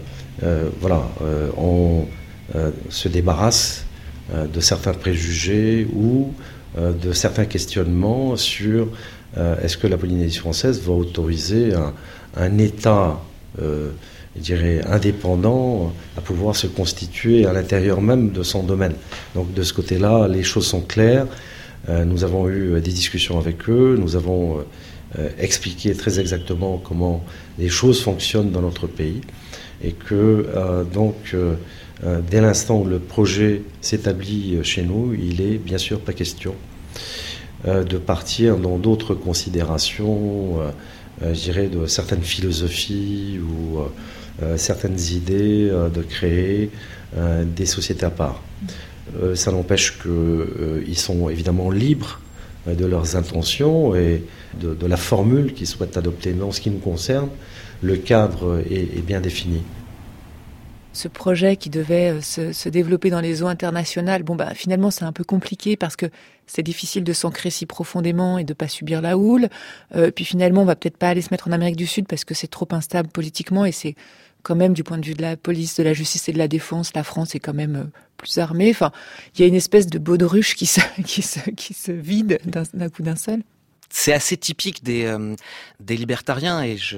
on se débarrasse de certains préjugés ou de certains questionnements sur est-ce que la Polynésie française va autoriser un État je dirais, indépendant à pouvoir se constituer à l'intérieur même de son domaine. Donc de ce côté-là, les choses sont claires. Nous avons eu des discussions avec eux, nous avons expliqué très exactement comment les choses fonctionnent dans notre pays et que dès l'instant où le projet s'établit chez nous, il est bien sûr pas question de partir dans d'autres considérations, je dirais, de certaines philosophies ou certaines idées de créer des sociétés à part. Ça n'empêche qu'ils sont évidemment libres de leurs intentions et de la formule qu'ils souhaitent adopter. Mais en ce qui nous concerne, le cadre est bien défini. Ce projet qui devait se développer dans les eaux internationales, finalement c'est un peu compliqué parce que c'est difficile de s'ancrer si profondément et de pas subir la houle. Puis finalement on va peut-être pas aller se mettre en Amérique du Sud parce que c'est trop instable politiquement et c'est quand même du point de vue de la police, de la justice et de la défense, la France est quand même plus armée. Enfin, il y a une espèce de baudruche qui se vide d'un coup d'un seul. C'est assez typique des libertariens et j'ai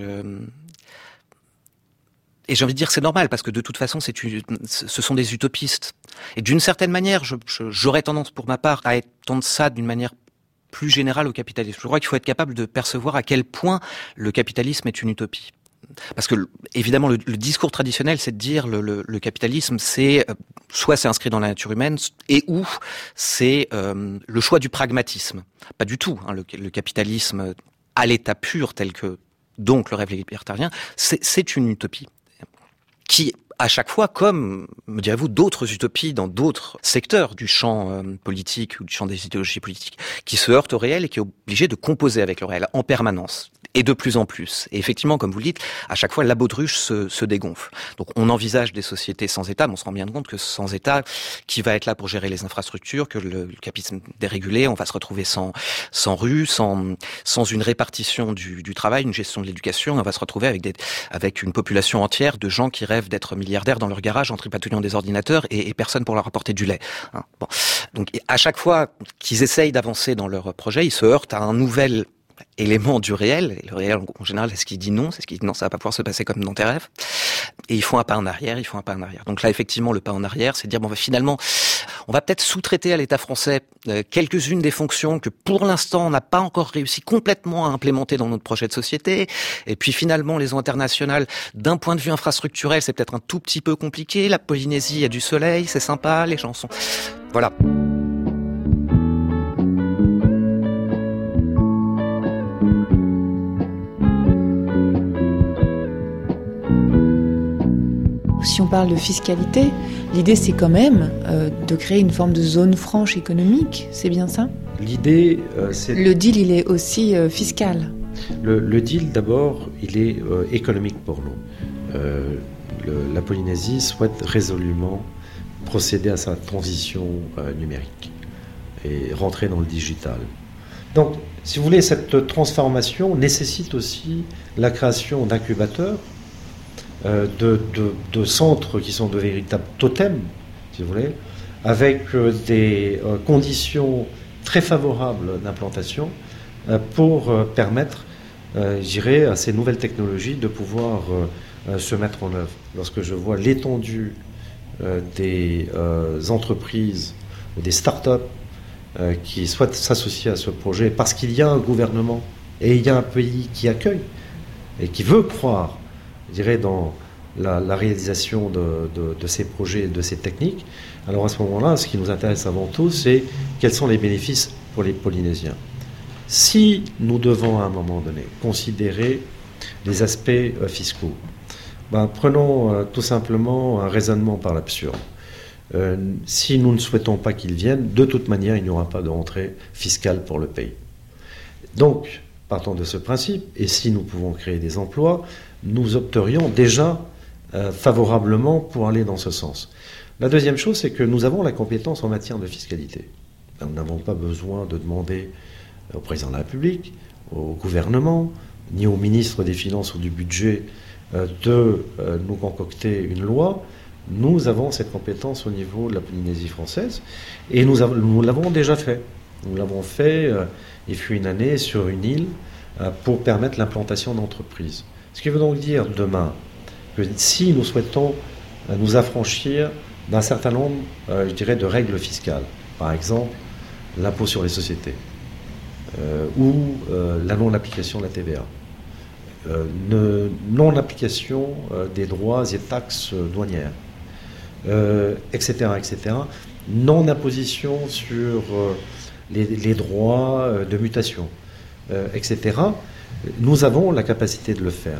envie de dire que c'est normal, parce que de toute façon, ce sont des utopistes. Et d'une certaine manière, j'aurais tendance pour ma part à étendre ça d'une manière plus générale au capitalisme. Je crois qu'il faut être capable de percevoir à quel point le capitalisme est une utopie. Parce que, évidemment, le discours traditionnel, c'est de dire le capitalisme, soit c'est inscrit dans la nature humaine, et ou c'est le choix du pragmatisme. Pas du tout. Le capitalisme, à l'état pur, tel que donc le rêve libertarien, c'est une utopie. Qui, à chaque fois, comme, me direz-vous, d'autres utopies dans d'autres secteurs du champ politique ou du champ des idéologies politiques, qui se heurtent au réel et qui est obligé de composer avec le réel en permanence. Et de plus en plus. Et effectivement, comme vous le dites, à chaque fois, la baudruche se dégonfle. Donc, on envisage des sociétés sans État, mais on se rend bien compte que sans État, qui va être là pour gérer les infrastructures, que le capitalisme dérégulé, on va se retrouver sans rue, sans une répartition du travail, une gestion de l'éducation, on va se retrouver avec une population entière de gens qui rêvent d'être milliardaires dans leur garage en tripatouillant des ordinateurs et personne pour leur apporter du lait. Bon. Donc, à chaque fois qu'ils essayent d'avancer dans leur projet, ils se heurtent à un nouvel élément du réel, et le réel en général c'est ce qui dit non, c'est ce qui dit non, ça va pas pouvoir se passer comme dans tes rêves, et ils font un pas en arrière. Donc là effectivement le pas en arrière c'est de dire finalement on va peut-être sous-traiter à l'État français quelques-unes des fonctions que pour l'instant on n'a pas encore réussi complètement à implémenter dans notre projet de société, et puis finalement les eaux internationales d'un point de vue infrastructurel c'est peut-être un tout petit peu compliqué, la Polynésie il y a du soleil, c'est sympa, les gens sont... Voilà. Si on parle de fiscalité, l'idée c'est quand même de créer une forme de zone franche économique, c'est bien ça ? L'idée, c'est... Le deal, il est aussi fiscal. Le deal, d'abord, il est économique pour nous. La Polynésie souhaite résolument procéder à sa transition numérique et rentrer dans le digital. Donc, si vous voulez, cette transformation nécessite aussi la création d'incubateurs, de centres qui sont de véritables totems, si vous voulez, avec des conditions très favorables d'implantation pour permettre, je dirais, à ces nouvelles technologies de pouvoir se mettre en œuvre. Lorsque je vois l'étendue des entreprises ou des start-up qui souhaitent s'associer à ce projet parce qu'il y a un gouvernement et il y a un pays qui accueille et qui veut croire, je dirais, dans la réalisation de ces projets, de ces techniques. Alors à ce moment-là, ce qui nous intéresse avant tout, c'est quels sont les bénéfices pour les Polynésiens. Si nous devons à un moment donné considérer les aspects fiscaux, prenons tout simplement un raisonnement par l'absurde. Si nous ne souhaitons pas qu'ils viennent, de toute manière, il n'y aura pas de rentrée fiscale pour le pays. Donc, partant de ce principe, et si nous pouvons créer des emplois, nous opterions déjà favorablement pour aller dans ce sens. La deuxième chose, c'est que nous avons la compétence en matière de fiscalité. Nous n'avons pas besoin de demander au président de la République, au gouvernement, ni au ministre des Finances ou du Budget de nous concocter une loi. Nous avons cette compétence au niveau de la Polynésie française et nous l'avons déjà fait. Nous l'avons fait, il fut une année, sur une île pour permettre l'implantation d'entreprises. Ce qui veut donc dire demain que si nous souhaitons nous affranchir d'un certain nombre, je dirais, de règles fiscales, par exemple l'impôt sur les sociétés ou la non-application de la TVA, non-application des droits et taxes douanières, etc., etc., non-imposition sur les droits de mutation, etc., nous avons la capacité de le faire.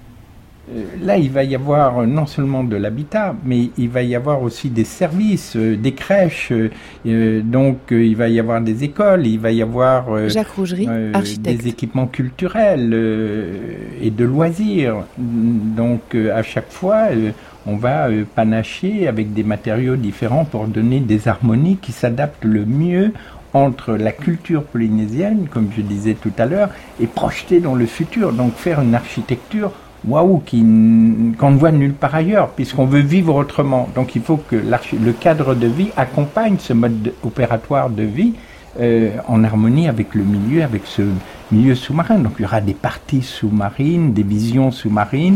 Là, il va y avoir non seulement de l'habitat, mais il va y avoir aussi des services, des crèches, donc il va y avoir des écoles, il va y avoir Jacques Rougerie, architecte, des équipements culturels et de loisirs. Donc à chaque fois, on va panacher avec des matériaux différents pour donner des harmonies qui s'adaptent le mieux entre la culture polynésienne, comme je disais tout à l'heure, et projeter dans le futur, donc faire une architecture waouh, qu'on ne voit nulle part ailleurs, puisqu'on veut vivre autrement. Donc il faut que le cadre de vie accompagne ce mode opératoire de vie en harmonie avec le milieu, avec ce milieu sous-marin. Donc il y aura des parties sous-marines, des visions sous-marines.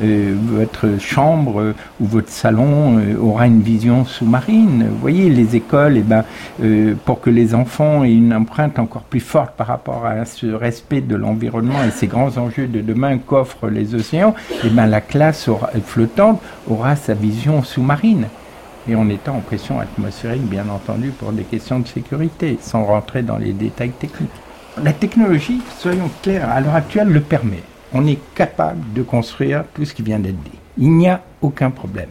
Votre chambre ou votre salon aura une vision sous-marine. Vous voyez, les écoles, pour que les enfants aient une empreinte encore plus forte par rapport à ce respect de l'environnement et ces grands enjeux de demain qu'offrent les océans, la classe flottante aura sa vision sous-marine. Et en étant en pression atmosphérique, bien entendu, pour des questions de sécurité, sans rentrer dans les détails techniques. La technologie, soyons clairs, à l'heure actuelle le permet. On est capable de construire tout ce qui vient d'être dit. Il n'y a aucun problème.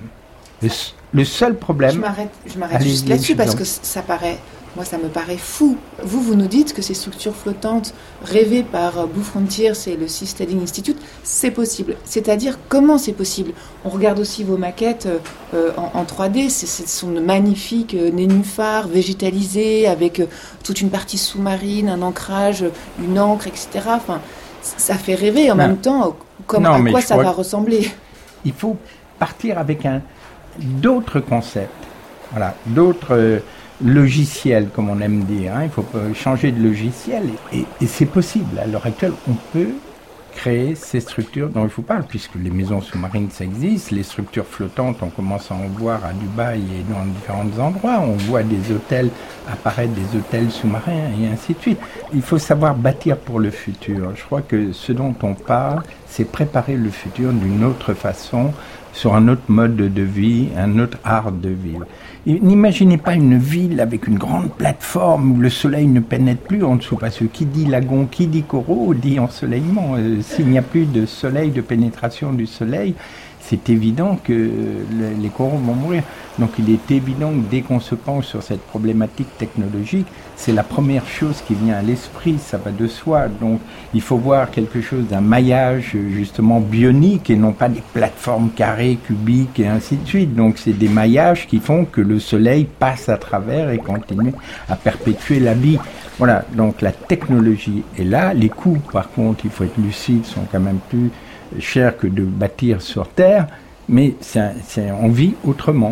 Le seul problème... Je m'arrête juste là-dessus parce que ça me paraît fou. Vous nous dites que ces structures flottantes rêvées par Blue Frontier, c'est le Seasteading Institute, c'est possible. C'est-à-dire, comment c'est possible? On regarde aussi vos maquettes en 3D, ce sont de magnifiques nénuphars végétalisés avec toute une partie sous-marine, un ancrage, une ancre, etc. Enfin, ça fait rêver en même temps. À quoi ça va ressembler? Il faut partir avec d'autres concepts, voilà, d'autres... logiciel, comme on aime dire. Il faut changer de logiciel et c'est possible. À l'heure actuelle, on peut créer ces structures dont il faut parler, puisque les maisons sous-marines, ça existe. Les structures flottantes, on commence à en voir à Dubaï et dans différents endroits. On voit des hôtels apparaître, des hôtels sous-marins et ainsi de suite. Il faut savoir bâtir pour le futur. Je crois que ce dont on parle, c'est préparer le futur d'une autre façon, sur un autre mode de vie, un autre art de vivre. Et n'imaginez pas une ville avec une grande plateforme où le soleil ne pénètre plus en dessous, parce que qui dit lagon, qui dit coraux, dit ensoleillement. S'il n'y a plus de soleil, de pénétration du soleil, c'est évident que les coraux vont mourir. Donc il est évident que dès qu'on se penche sur cette problématique technologique, c'est la première chose qui vient à l'esprit, ça va de soi. Donc il faut voir quelque chose d'un maillage justement bionique et non pas des plateformes carrées, cubiques et ainsi de suite. Donc c'est des maillages qui font que le soleil passe à travers et continue à perpétuer la vie. Voilà, donc la technologie est là. Les coûts, par contre, il faut être lucide, sont quand même plus cher que de bâtir sur Terre, mais on vit autrement.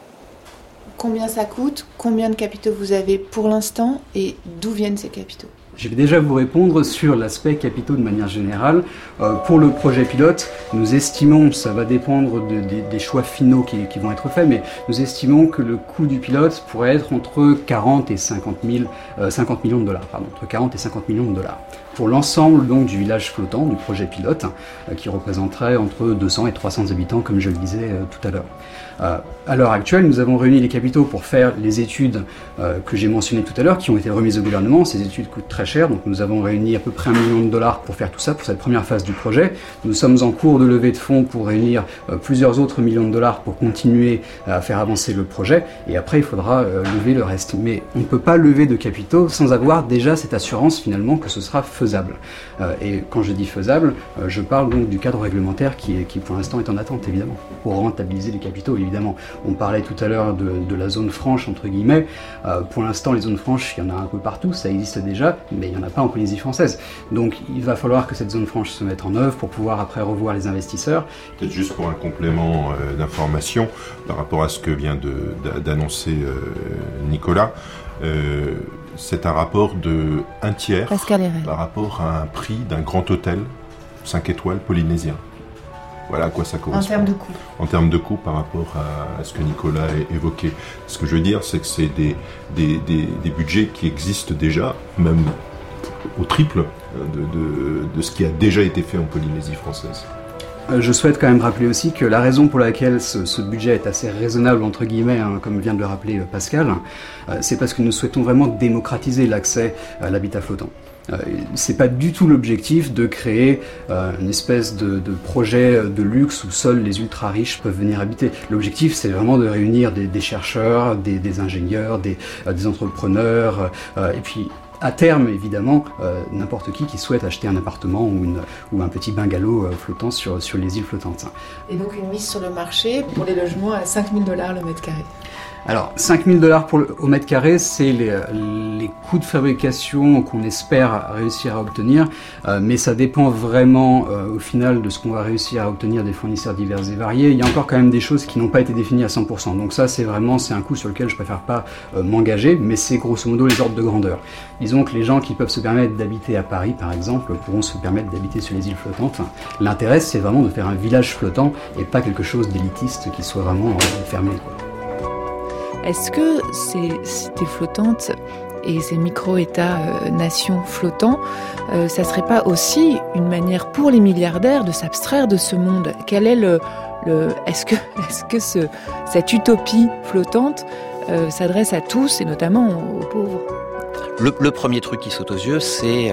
Combien ça coûte? Combien de capitaux vous avez pour l'instant? Et d'où viennent ces capitaux? Je vais déjà vous répondre sur l'aspect capitaux de manière générale. Pour le projet pilote, nous estimons, ça va dépendre des choix finaux qui vont être faits, mais nous estimons que le coût du pilote pourrait être entre 40 et 50 millions de dollars. Entre 40 et 50 millions de dollars. Pour l'ensemble donc du village flottant, du projet pilote, qui représenterait entre 200 et 300 habitants, comme je le disais tout à l'heure. À l'heure actuelle, nous avons réuni les capitaux pour faire les études que j'ai mentionnées tout à l'heure, qui ont été remises au gouvernement. Ces études coûtent très cher, donc nous avons réuni à peu près $1 million pour faire tout ça, pour cette première phase du projet. Nous sommes en cours de levée de fonds pour réunir plusieurs autres millions de dollars pour continuer à faire avancer le projet, et après il faudra lever le reste. Mais on ne peut pas lever de capitaux sans avoir déjà cette assurance finalement que ce sera faisable. Et quand je dis faisable, je parle donc du cadre réglementaire qui pour l'instant est en attente, évidemment, pour rentabiliser les capitaux, évidemment. On parlait tout à l'heure de la zone franche, entre guillemets. Pour l'instant, les zones franches, il y en a un peu partout, ça existe déjà, mais il n'y en a pas en Polynésie française. Donc il va falloir que cette zone franche se mette en œuvre pour pouvoir après revoir les investisseurs. Peut-être juste pour un complément d'information par rapport à ce que vient d'annoncer Nicolas. C'est un rapport de 1/3 par rapport à un prix d'un grand hôtel 5 étoiles polynésien. Voilà à quoi ça correspond. En termes de coût. En termes de coût par rapport à ce que Nicolas a évoqué. Ce que je veux dire, c'est que c'est des budgets qui existent déjà, même au triple de ce qui a déjà été fait en Polynésie française. Je souhaite quand même rappeler aussi que la raison pour laquelle ce budget est assez raisonnable, entre guillemets, comme vient de le rappeler Pascal, c'est parce que nous souhaitons vraiment démocratiser l'accès à l'habitat flottant. C'est pas du tout l'objectif de créer une espèce de projet de luxe où seuls les ultra riches peuvent venir habiter. L'objectif, c'est vraiment de réunir des chercheurs, des ingénieurs, des entrepreneurs, et puis à terme, évidemment, n'importe qui souhaite acheter un appartement ou un petit bungalow flottant sur les îles flottantes. Et donc une mise sur le marché pour les logements à $5 000 le mètre carré. Alors, $5 000 au mètre carré, c'est les coûts de fabrication qu'on espère réussir à obtenir, mais ça dépend vraiment au final de ce qu'on va réussir à obtenir des fournisseurs divers et variés. Il y a encore quand même des choses qui n'ont pas été définies à 100%, donc ça c'est un coût sur lequel je préfère pas m'engager, mais c'est grosso modo les ordres de grandeur. Disons que les gens qui peuvent se permettre d'habiter à Paris, par exemple, pourront se permettre d'habiter sur les îles flottantes. L'intérêt, c'est vraiment de faire un village flottant et pas quelque chose d'élitiste qui soit vraiment fermé, quoi. Est-ce que ces cités flottantes et ces micro-États-nations flottants, ça serait pas aussi une manière pour les milliardaires de s'abstraire de ce monde ? Quel est est-ce que cette utopie flottante s'adresse à tous et notamment aux pauvres ? Le premier truc qui saute aux yeux, c'est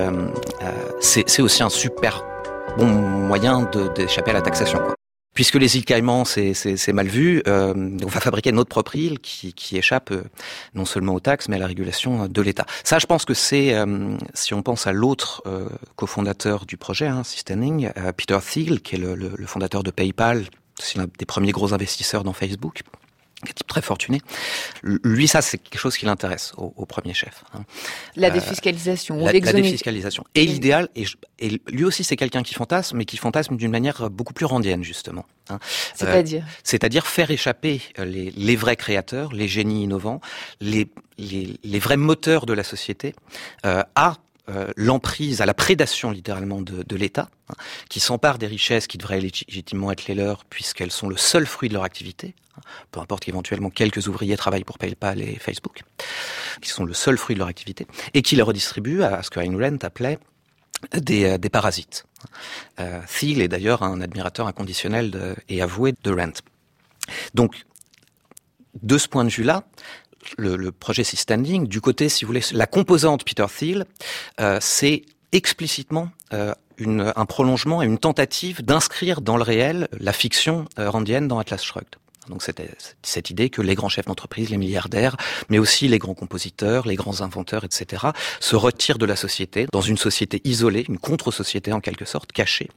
aussi un super bon moyen d'échapper à la taxation, quoi. Puisque les îles Caïmans, c'est mal vu, on va fabriquer notre propre île qui échappe non seulement aux taxes, mais à la régulation de l'État. Ça, je pense que c'est, si on pense à l'autre cofondateur du projet, Seasteading, Peter Thiel, qui est le fondateur de PayPal, c'est l'un des premiers gros investisseurs dans Facebook, un type très fortuné. Lui, ça, c'est quelque chose qui l'intéresse au premier chef. La défiscalisation. La défiscalisation. Et l'idéal, et lui aussi, c'est quelqu'un qui fantasme, mais qui fantasme d'une manière beaucoup plus randienne, justement. C'est-à-dire faire échapper les vrais créateurs, les génies innovants, les vrais moteurs de la société, à l'emprise, à la prédation littéralement de l'État, qui s'empare des richesses qui devraient légitimement être les leurs, puisqu'elles sont le seul fruit de leur activité. Peu importe qu'éventuellement quelques ouvriers travaillent pour PayPal et Facebook, qui sont le seul fruit de leur activité, et qui les redistribuent à ce que Ayn Rand appelait des parasites. Thiel est d'ailleurs un admirateur inconditionnel et avoué de Rand. Donc, de ce point de vue-là, le projet Seasteading, du côté, si vous voulez, la composante Peter Thiel, c'est explicitement un prolongement et une tentative d'inscrire dans le réel la fiction randienne dans Atlas Shrugged. Donc c'était cette idée que les grands chefs d'entreprise, les milliardaires, mais aussi les grands compositeurs, les grands inventeurs, etc., se retirent de la société, dans une société isolée, une contre-société en quelque sorte, cachée,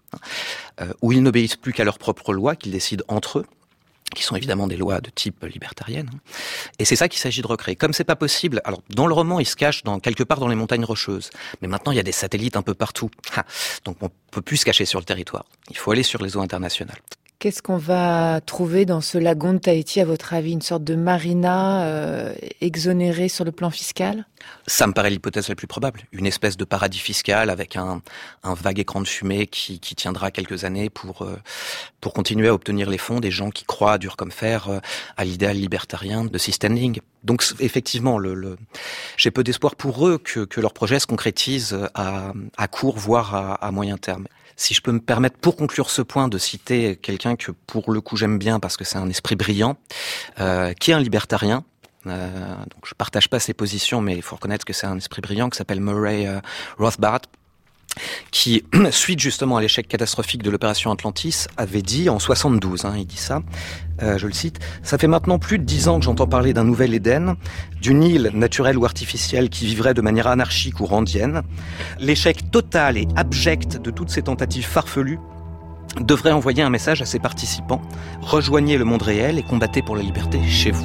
où ils n'obéissent plus qu'à leurs propres lois, qu'ils décident entre eux, qui sont évidemment des lois de type libertarienne. Et c'est ça qu'il s'agit de recréer. Comme c'est pas possible, alors dans le roman, il se cache quelque part dans les montagnes rocheuses. Mais maintenant, il y a des satellites un peu partout. Donc on peut plus se cacher sur le territoire. Il faut aller sur les eaux internationales. Qu'est-ce qu'on va trouver dans ce lagon de Tahiti, à votre avis? Une sorte de marina exonérée sur le plan fiscal? Ça me paraît l'hypothèse la plus probable. Une espèce de paradis fiscal avec un vague écran de fumée qui tiendra quelques années pour continuer à obtenir les fonds des gens qui croient dur comme fer à l'idéal libertarien de seasteading. Donc effectivement, j'ai peu d'espoir pour eux que leur projet se concrétise à court, voire à moyen terme. Si je peux me permettre, pour conclure ce point, de citer quelqu'un que pour le coup j'aime bien parce que c'est un esprit brillant, qui est un libertarien. Donc je partage pas ses positions, mais il faut reconnaître que c'est un esprit brillant, qui s'appelle Murray Rothbard, qui, suite justement à l'échec catastrophique de l'opération Atlantis, avait dit en 72, il dit ça, je le cite, « Ça fait maintenant plus de 10 ans que j'entends parler d'un nouvel Éden, d'une île naturelle ou artificielle qui vivrait de manière anarchique ou randienne. L'échec total et abject de toutes ces tentatives farfelues devrait envoyer un message à ses participants. Rejoignez le monde réel et combattez pour la liberté chez vous. »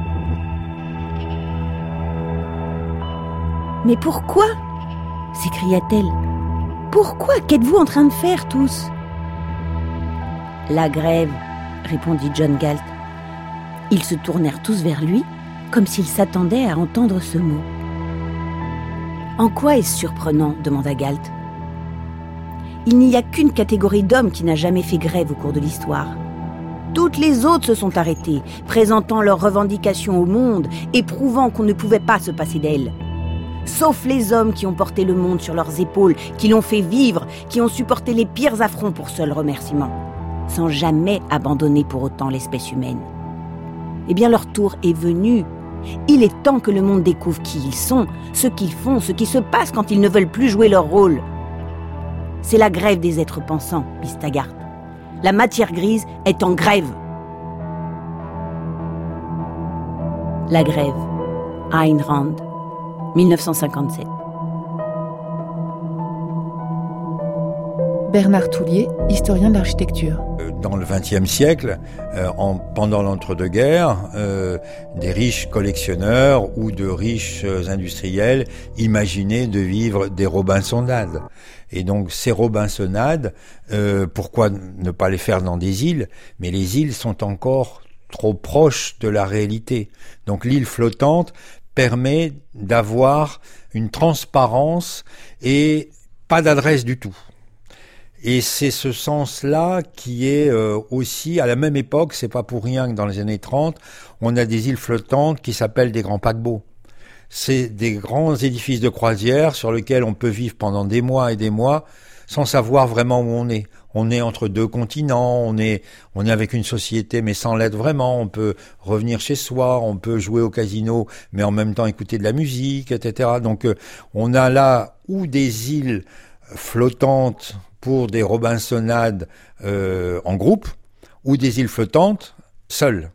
« Mais pourquoi ?» s'écria-t-elle. « Pourquoi? Qu'êtes-vous en train de faire tous ?» « La grève », répondit John Galt. Ils se tournèrent tous vers lui, comme s'ils s'attendaient à entendre ce mot. « En quoi est-ce surprenant ?» demanda Galt. « Il n'y a qu'une catégorie d'hommes qui n'a jamais fait grève au cours de l'histoire. Toutes les autres se sont arrêtées, présentant leurs revendications au monde et prouvant qu'on ne pouvait pas se passer d'elles. Sauf les hommes qui ont porté le monde sur leurs épaules, qui l'ont fait vivre, qui ont supporté les pires affronts pour seul remerciement, sans jamais abandonner pour autant l'espèce humaine. Eh bien, leur tour est venu. Il est temps que le monde découvre qui ils sont, ce qu'ils font, ce qui se passe quand ils ne veulent plus jouer leur rôle. C'est la grève des êtres pensants, dit Taggart. La matière grise est en grève. La grève. Ayn Rand. 1957. Bernard Toulier, historien de l'architecture. Dans le XXe siècle, pendant l'entre-deux-guerres, des riches collectionneurs ou de riches industriels imaginaient de vivre des Robinsonades. Et donc ces Robinsonades, pourquoi ne pas les faire dans des îles? Mais les îles sont encore trop proches de la réalité. Donc l'île flottante permet d'avoir une transparence et pas d'adresse du tout. Et c'est ce sens-là qui est aussi, à la même époque, c'est pas pour rien que dans les années 30, on a des îles flottantes qui s'appellent des grands paquebots. C'est des grands édifices de croisière sur lesquels on peut vivre pendant des mois et des mois sans savoir vraiment où on est. On est entre deux continents, on est avec une société mais sans l'être vraiment, on peut revenir chez soi, on peut jouer au casino mais en même temps écouter de la musique, etc. Donc on a là ou des îles flottantes pour des Robinsonades en groupe, ou des îles flottantes seules.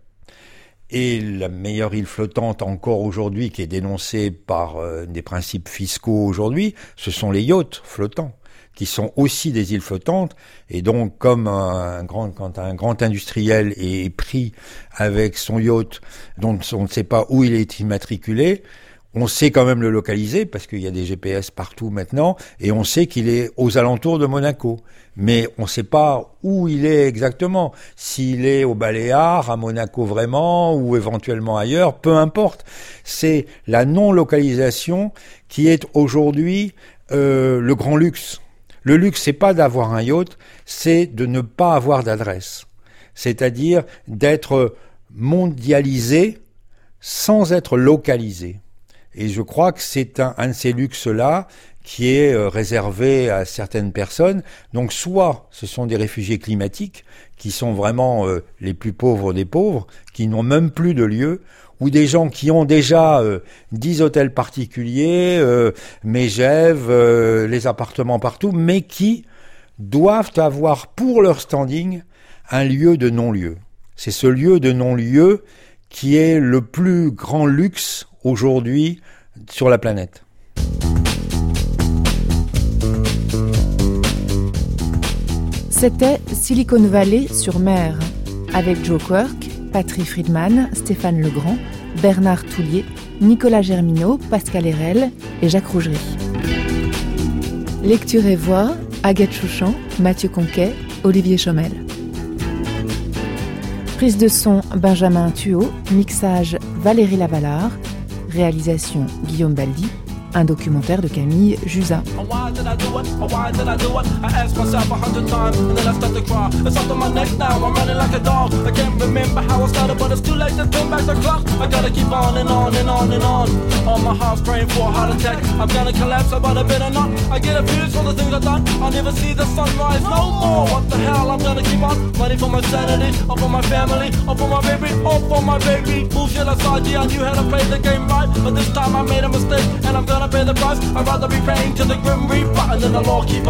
Et la meilleure île flottante encore aujourd'hui, qui est dénoncée par des principes fiscaux aujourd'hui, ce sont les yachts flottants, qui sont aussi des îles flottantes, et donc comme quand un grand industriel est pris avec son yacht dont on ne sait pas où il est immatriculé, on sait quand même le localiser, parce qu'il y a des GPS partout maintenant, et on sait qu'il est aux alentours de Monaco. Mais on ne sait pas où il est exactement. S'il est aux Baléares, à Monaco vraiment, ou éventuellement ailleurs, peu importe. C'est la non-localisation qui est aujourd'hui le grand luxe. Le luxe, c'est pas d'avoir un yacht, c'est de ne pas avoir d'adresse. C'est-à-dire d'être mondialisé sans être localisé. Et je crois que c'est un de ces luxes-là qui est réservé à certaines personnes. Donc soit ce sont des réfugiés climatiques qui sont vraiment les plus pauvres des pauvres, qui n'ont même plus de lieu, ou des gens qui ont déjà 10 hôtels particuliers, Megève, les appartements partout, mais qui doivent avoir pour leur standing un lieu de non-lieu. C'est ce lieu de non-lieu qui est le plus grand luxe aujourd'hui sur la planète. C'était Silicon Valley sur mer, avec Joe Quirk, Patrick Friedman, Stéphane Legrand, Bernard Toulier, Nicolas Germinaud, Pascal Hérel et Jacques Rougerie. Lecture et voix, Agathe Chouchan, Mathieu Conquet, Olivier Chomel. Prise de son Benjamin Thuot, mixage Valérie Lavallard, réalisation Guillaume Baldi, un documentaire de Camille Jusa. Why did I do it? Why did I do it? I asked myself 100 times and then I start to cry. It's up to my neck now, I'm running like a dog. I can't remember how I started, but it's too late to turn back the clock. I gotta keep on and on and on and on. All my heart's praying for a heart attack. I'm gonna collapse, I better not. I get abused for the things I've done. I'll never see the sunrise no more. What the hell? I'm gonna keep on fighting for my sanity, or for my family, or for my baby, or for my baby. Bullshit aside, yeah, I knew how to play the game right, but this time I made a mistake, and I'm gonna pay the price. I'd rather be praying to the grim reaper than the lawkeeper.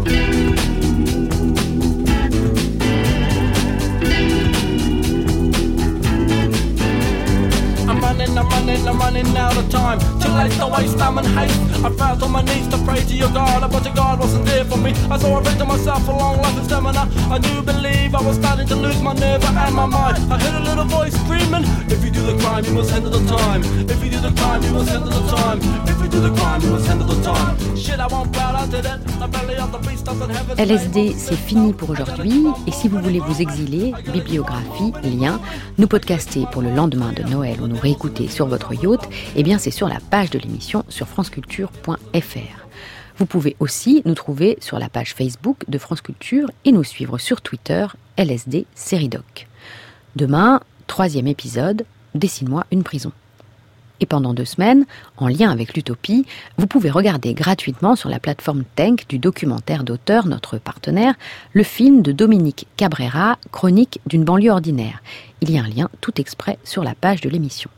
I'm running out of time. Too late to waste, I'm in haste. I fell on my knees to pray to your God, but your God wasn't there for me. I saw a ring to myself for long life and stamina. I do believe I was starting to lose my nerve and my mind. I heard a little voice screaming, if you do the crime, you must handle the time. If you do the crime, you must handle the time. If you do the crime, you must handle the time. Shit, I won't bow down to that. The belly of the beast doesn't have its LSD, c'est fini pour aujourd'hui. Et si vous voulez vous exiler, bibliographie, lien, nous podcaster pour le lendemain de Noël ou nous réécouter sur votre yacht, eh bien c'est sur la page de l'émission sur franceculture.fr. Vous pouvez aussi nous trouver sur la page Facebook de France Culture et nous suivre sur Twitter, LSD Séridoc. Demain, 3e épisode, Dessine-moi une prison. Et pendant 2 semaines, en lien avec l'Utopie, vous pouvez regarder gratuitement sur la plateforme Tenk du documentaire d'auteur, notre partenaire, le film de Dominique Cabrera, Chronique d'une banlieue ordinaire. Il y a un lien tout exprès sur la page de l'émission.